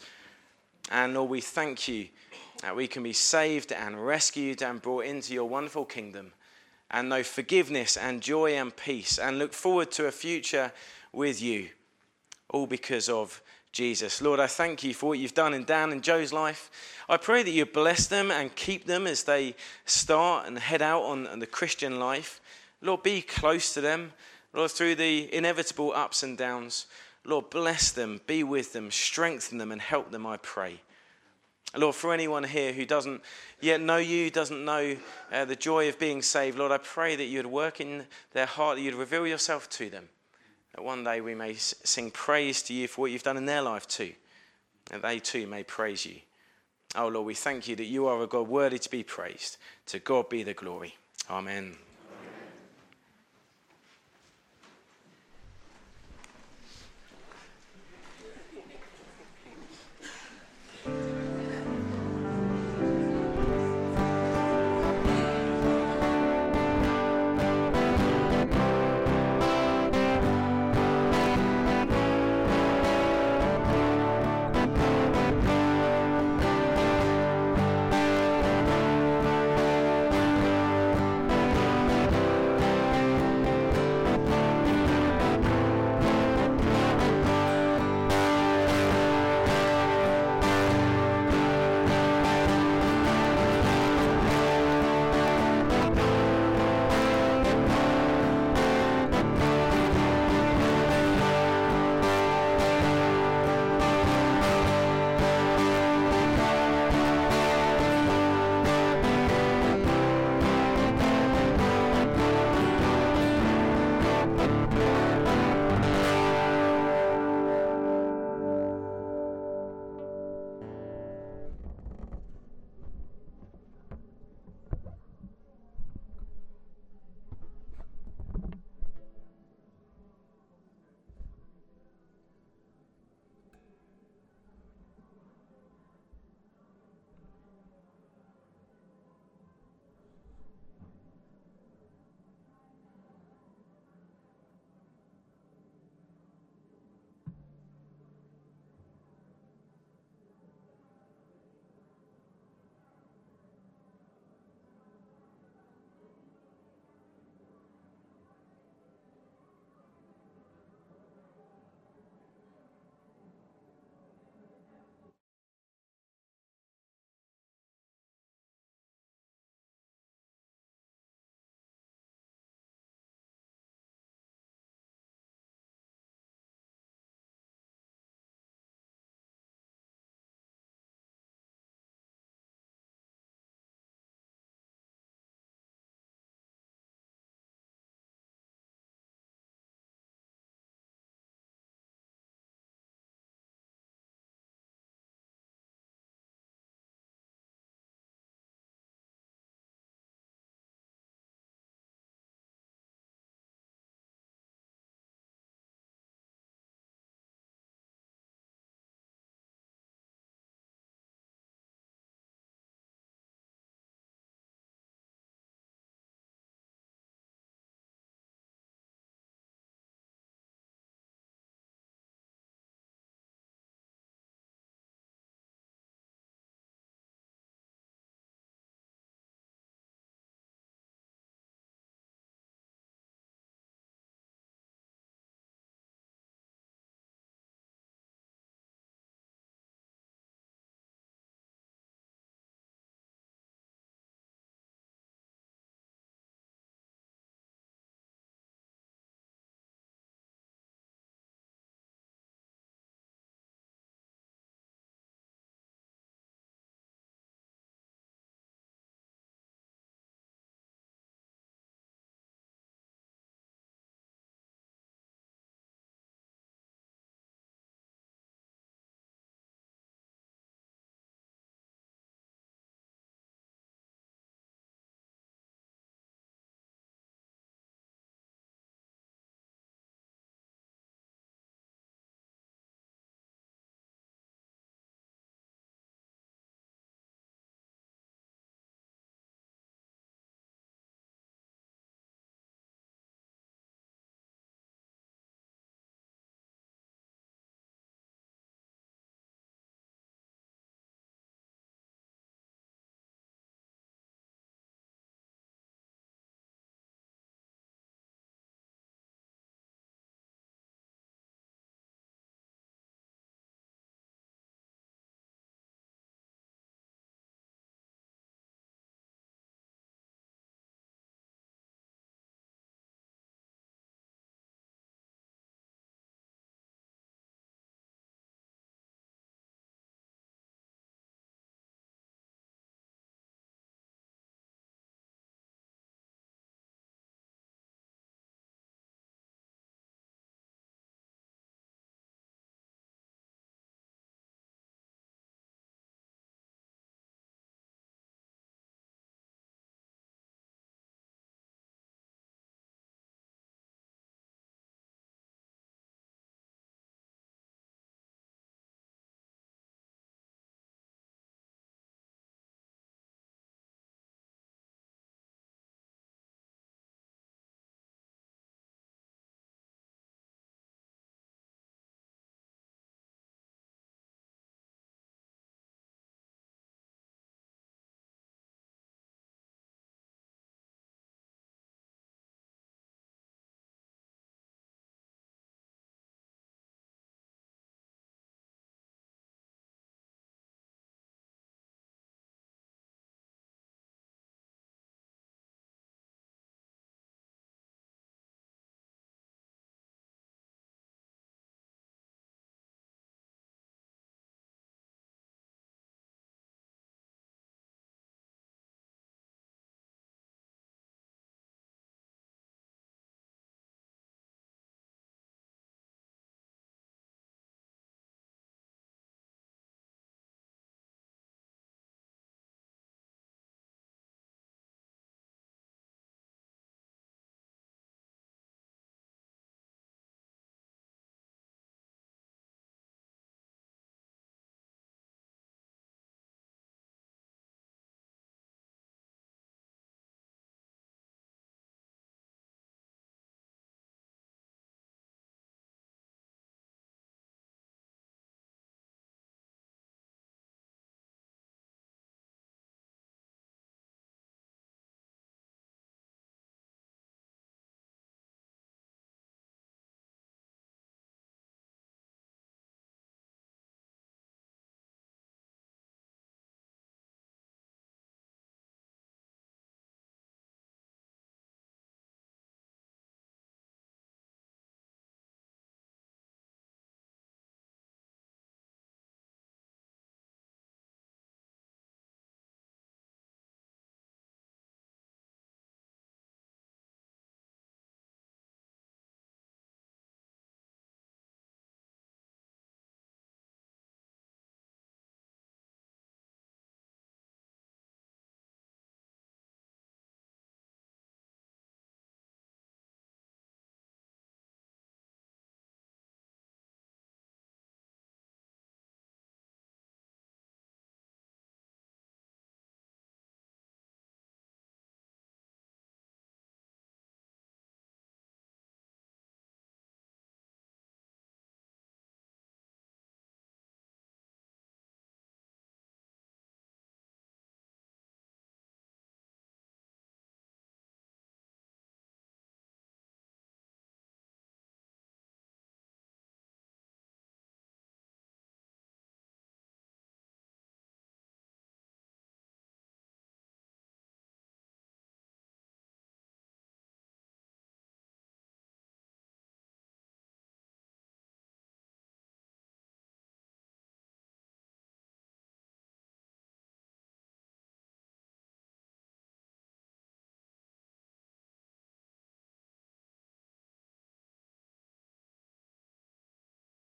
And Lord, we thank you that we can be saved and rescued and brought into your wonderful kingdom and know forgiveness and joy and peace and look forward to a future with you, all because of Jesus. Lord, I thank you for what you've done in Dan and Joe's life. I pray that you bless them and keep them as they start and head out on the Christian life. Lord, be close to them. Lord, through the inevitable ups and downs, Lord, bless them, be with them, strengthen them and help them, I pray. Lord, for anyone here who doesn't yet know you, doesn't know the joy of being saved, Lord, I pray that you would work in their heart, that you'd reveal yourself to them. That one day we may sing praise to you for what you've done in their life too. And they too may praise you. Oh Lord, we thank you that you are a God worthy to be praised. To God be the glory. Amen.